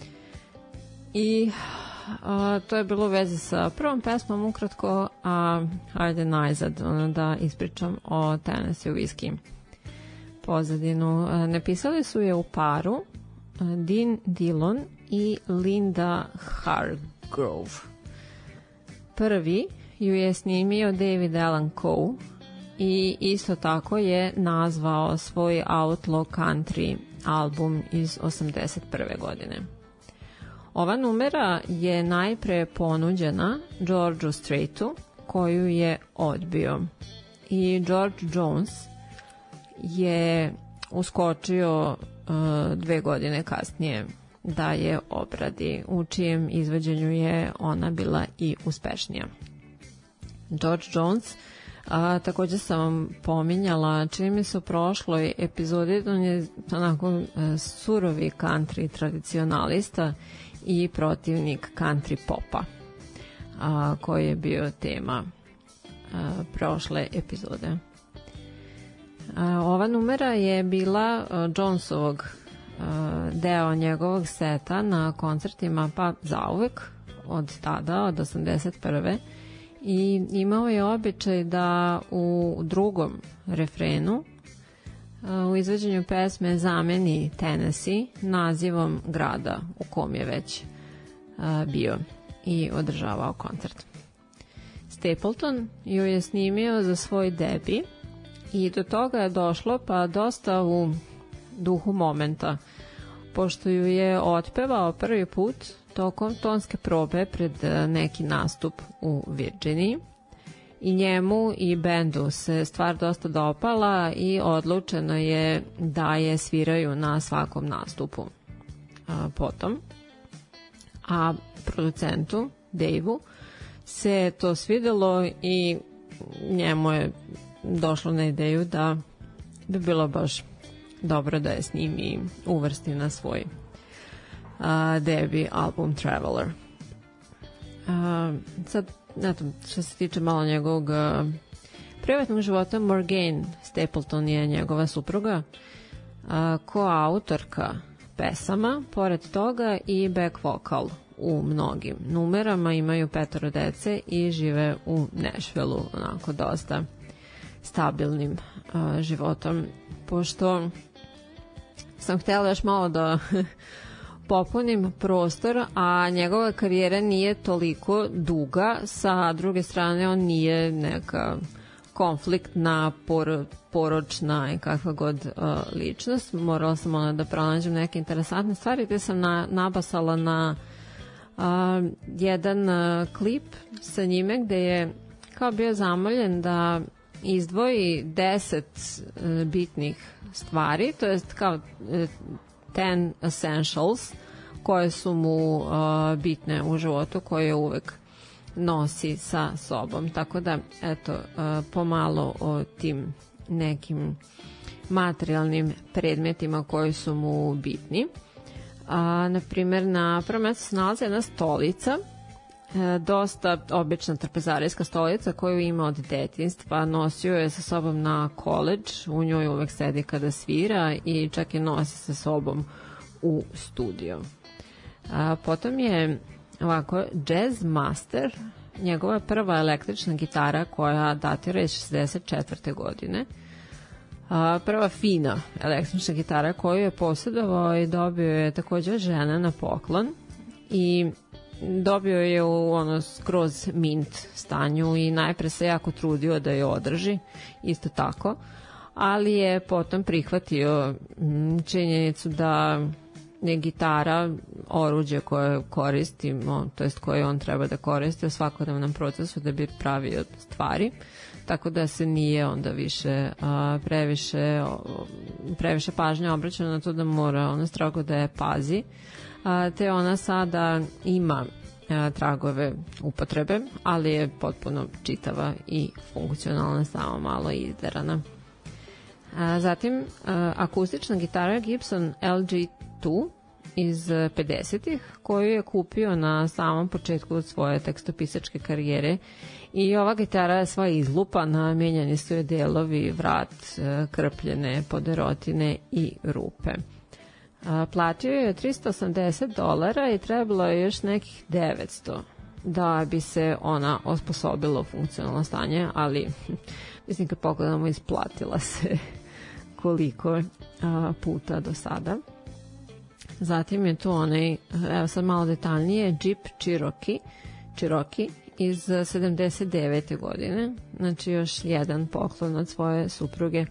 I to je bilo u vezi sa prvom pesmom ukratko, a hajde najzad da ispričam o Tennessee Whiskey. Pozadinu napisali su je u paru Dean Dillon i Linda Hargrove. Prvi ju je snimio David Allan Coe i isto tako je nazvao svoj Outlaw Country album iz 81. godine. Ova numera je najpre ponuđena Georgeu Streitu, koju je odbio. I George Jones je uskočio 2 godine kasnije da je obradi, u čijem izvođenju je ona bila i uspešnija. George Jones, također sam vam pominjala, čini mi se u prošloj epizodi, on je onako surovi country tradicionalista i protivnik country popa, koji je bio tema prošle epizode. Ova numera je bila Jonesovog deo njegovog seta na koncertima pa zauvek od tada, od 81. I imao je običaj da u drugom refrenu u izvođenju pesme zameni Tennessee nazivom grada u kom je već bio i održavao koncert. Stapleton ju je snimio za svoj debi i do toga je došlo pa dosta u duhu momenta, pošto ju je otpevao prvi put tokom tonske probe pred neki nastup u Virginiji i njemu i bendu se stvar dosta dopala i odlučeno je da je sviraju na svakom nastupu potom. A producentu Dave-u se to svidelo i njemu je došlo na ideju da bi bilo baš dobro da je s njim i uvrsti na svoj debi album Traveler. Sad, što se tiče malo njegovog privatnog života, Morgane Stapleton je njegova supruga, koautorka pesama, pored toga i back vocal u mnogim numerama, imaju 5 dece i žive u Nashvilleu, onako dosta stabilnim životom. Pošto sam htjela još malo da popunim prostor, a njegova karijera nije toliko duga, sa druge strane on nije neka konfliktna, poročna i kakva god ličnost. Morala sam ona da pronađem neke interesantne stvari, gde sam nabasala na jedan klip sa njime gde je kao bio zamoljen da izdvoji 10 bitnih stvari, to jest kao 10 essentials koje su mu bitne u životu, koje uvek nosi sa sobom. Tako da, eto, pomalo o tim nekim materijalnim predmetima koji su mu bitni. Naprimjer, na prvom mjestu se nalazi jedna stolica, dosta obična trpezarijska stolica koju ima od detinjstva, nosio je sa sobom na koledž, u njoj uvek sedi kada svira i čak je nosi sa sobom u studio. Potom je ovako Jazz Master, njegova prva električna gitara koja datira iz 64. godine. Prva fina električna gitara koju je posjedovao i dobio je također žena na poklon i dobio je u ono skroz mint stanju i najpre se jako trudio da je održi, isto tako, ali je potom prihvatio činjenicu da je gitara oruđe koje koristimo, to jest koje on treba da koristi u svakodnevnom procesu da bi pravio stvari, tako da se nije onda više previše pažnje obraćano na to da mora ona strogo da je pazi, te ona sada ima tragove upotrebe, ali je potpuno čitava i funkcionalna, samo malo izderana. Zatim akustična gitara Gibson LG2 iz 50-ih koju je kupio na samom početku svoje tekstopisačke karijere i ova gitara je sva izlupana, menjani su je delovi, vrat, krpljene poderotine i rupe. Platio je $380 i trebalo je još nekih 900 da bi se ona osposobila u funkcionalno stanje, ali mislim kad pogledamo isplatila se koliko puta do sada. Zatim je tu onaj, evo sad malo detaljnije, Jeep Cherokee iz 79. godine, znači još jedan poklon od svoje supruge.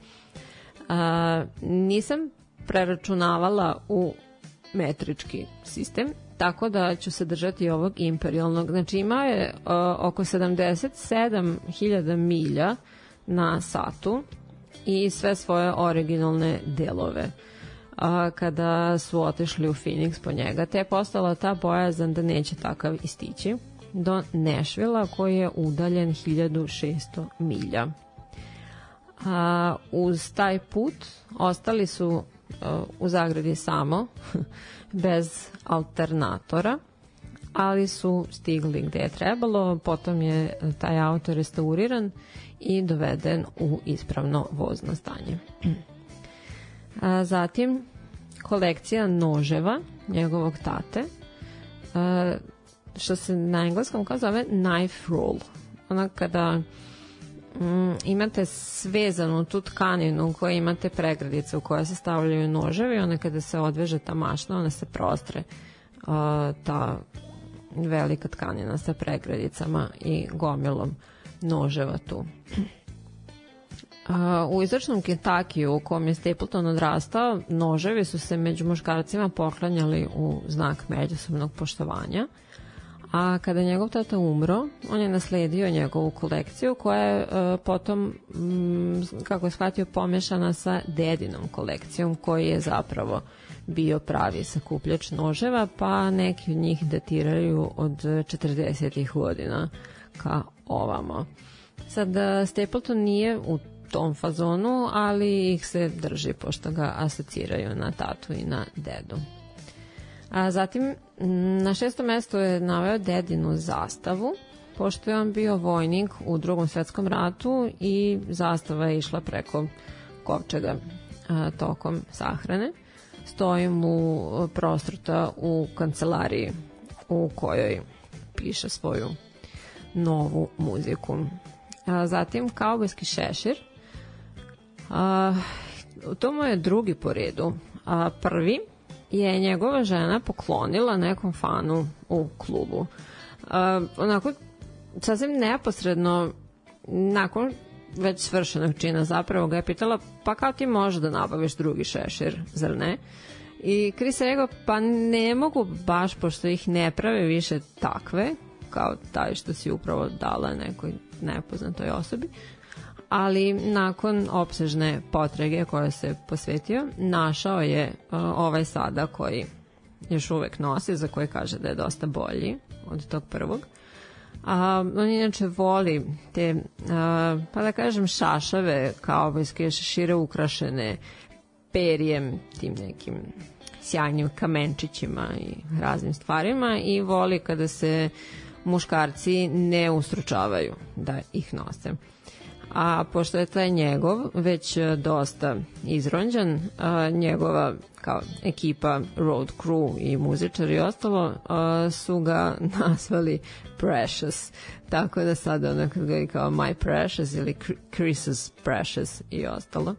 Nisam preračunavala u metrički sistem, tako da ću se držati ovog imperialnog. Znači imao je oko 77.000 milja na satu i sve svoje originalne delove. Kada su otišli u Phoenix po njega, te je postala ta bojazan da neće takav istići do Nashvilla koji je udaljen 1600 milja. Uz taj put ostali su u zagradi samo, bez alternatora, ali su stigli gde je trebalo, potom je taj auto restauriran i doveden u ispravno vozno stanje. Zatim, kolekcija noževa njegovog tate, što se na engleskom kao zove knife roll. Ona kada imate svezanu tu tkaninu u kojoj imate pregradice u kojoj se stavljaju noževi, ona kada se odveže ta mašna, ona se prostre ta velika tkanina sa pregradicama i gomilom noževa tu. U istočnom Kentakiju u kom je Stapleton odrastao, noževi su se među muškarcima poklanjali u znak međusobnog poštovanja, a kada je njegov tata umro, on je nasledio njegovu kolekciju koja je potom, kako je shvatio, pomešana sa dedinom kolekcijom koji je zapravo bio pravi sakupljač noževa, pa neki od njih datiraju od 40. godina ka ovamo. Sad, Stapleton nije u tom fazonu, ali ih se drži pošto ga asociraju na tatu i na dedu. A zatim na 6. mesto je naveo dedinu zastavu, pošto je on bio vojnik u Drugom svetskom ratu i zastava je išla preko kovčega tokom sahrane. Stoji mu prostruta u kancelariji u kojoj piše svoju novu muziku. Zatim kaubojski šešir. To mu je drugi po redu. Prvi je njegova žena poklonila nekom fanu u klubu. Onako, sasvim neposredno, nakon već svršenog čina zapravo ga je pitala, pa kao ti možeš da nabaviš drugi šešir, zar ne? I Chris je rekao, pa ne mogu baš, pošto ih ne prave više takve, kao taj što si upravo dala nekoj nepoznatoj osobi. Ali nakon opsežne potrage koje se posvetio, našao je ovaj sada koji još uvek nosi, za koji kaže da je dosta bolji od tog prvog. On inače voli te, pa da kažem, šašave kaubojske šešire ukrašene perjem, tim nekim sjajnim kamenčićima i raznim stvarima, i voli kada se muškarci ne ustručavaju da ih nose. A pošto je taj njegov već dosta izronđan, njegova kao ekipa, road crew i muzičari i ostalo su ga nazvali Precious, tako da sada ono kad ga je kao My Precious ili Chris's Precious i ostalo.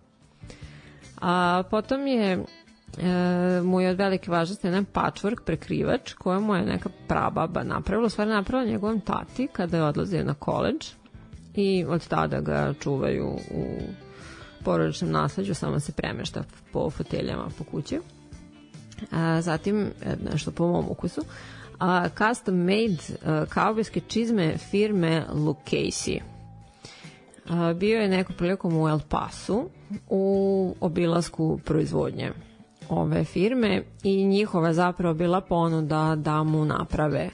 A potom je mu je od velike važnosti jedan patchwork prekrivač koju mu je neka prababa napravila, u stvari napravila njegovom tati kada je odlazio na koledž, i od tada ga čuvaju u porodičnom nasleđu, samo se premešta po foteljama po kući. Zatim, nešto po mom ukusu, custom made kaubojske čizme firme Lucchese. Bio je nekom prilikom u El Pasu u obilasku proizvodnje ove firme i njihova zapravo bila ponuda da mu naprave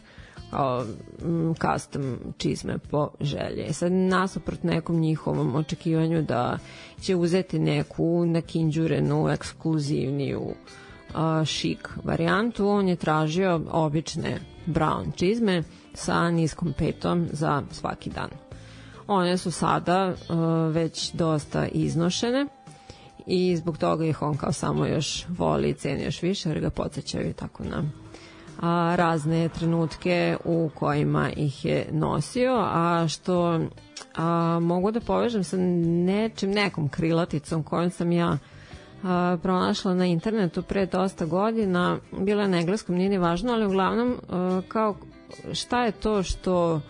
custom čizme po želje. Sad, nasuprot nekom njihovom očekivanju da će uzeti neku nakinđurenu, ekskluzivniju šik varijantu, on je tražio obične brown čizme sa niskom petom za svaki dan. One su sada već dosta iznošene i zbog toga ih on kao samo još voli i ceni još više, jer ga podsjećaju tako na razne trenutke u kojima ih je nosio, a što mogu da povežem sa nekom krilaticom kojom sam ja pronašla na internetu pre dosta godina, bila je na engleskom, nije ni važno, ali uglavnom kao šta je to što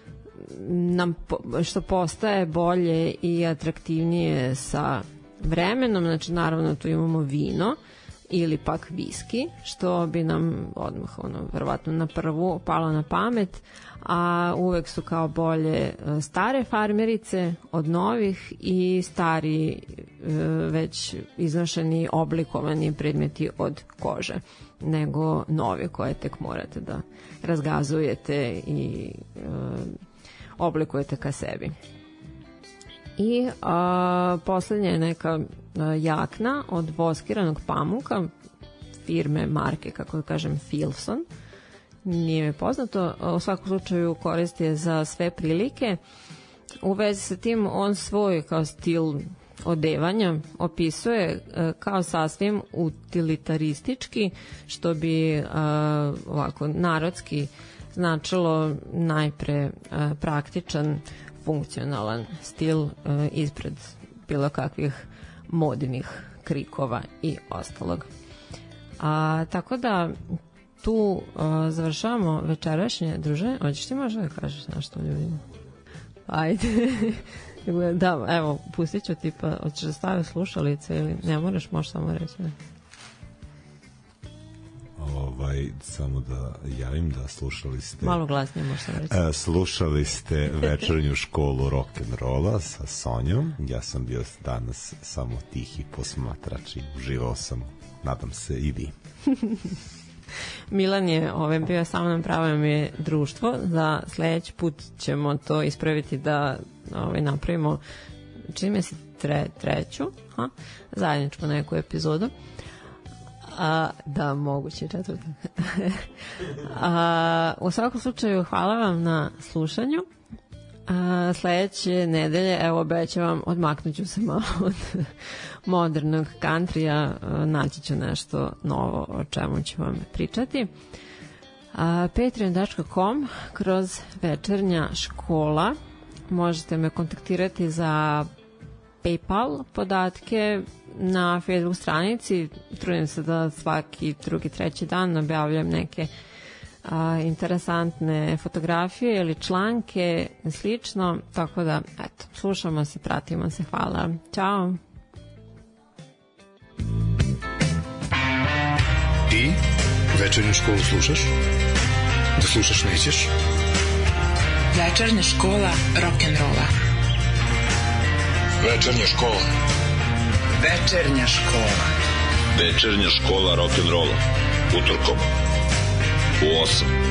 postaje bolje i atraktivnije sa vremenom. Znači naravno tu imamo vino ili pak viski, što bi nam odmah verovatno na prvu palo na pamet, a uvek su kao bolje stare farmerice od novih i stari već iznošeni oblikovani predmeti od kože nego nove koje tek morate da razgazujete i oblikujete ka sebi. I poslednja je neka jakna od voskiranog pamuka firme, marke, kako da kažem, Filson. Nije mi poznato. U svakom slučaju koristi je za sve prilike. U vezi sa tim on svoj kao stil odevanja opisuje kao sasvim utilitaristički, što bi ovako narodski značilo najpre praktičan, funkcionalan stil ispred bilo kakvih modnih krikova i ostalog. Tako da tu završavamo večerašnje druženje. Hoćeš ti možda da kažeš nešto ljudima? Ajde. Da, evo, pustit ću ti, pa hoćeš da staviš slušalice ili ne moraš, možeš samo reći. Samo da javim da slušali ste... Malo glasnije možeš sam reći. Slušali ste večernju školu rock'n'rolla sa Sonjom. Ja sam bio danas samo tihi posmatrač i uživao sam, nadam se i vi. Milan je bio samo nam pravio mi društvo. Za sledeći put ćemo to ispraviti da napravimo, čini mi se treću zajedničku neku epizodu. Da, moguće četvrta. U svakom slučaju hvala vam na slušanju. Sledeće nedelje, evo obećavam, odmaknuću se malo od modernog countrya, naći ću nešto novo o čemu ću vam pričati. Patreon.com kroz večernja škola možete me kontaktirati za PayPal podatke na Facebook stranici. Trudim se da svaki drugi, treći dan objavljam neke interesantne fotografije ili članke, slično, tako da, eto, slušamo se, pratimo se, hvala. Ćao! Ti večernju školu slušaš? Da slušaš nećeš? Večernja škola rock'n'rolla. Večernja škola. Večernja škola. Večernja škola rock'n'rolla. Utorkom u 8.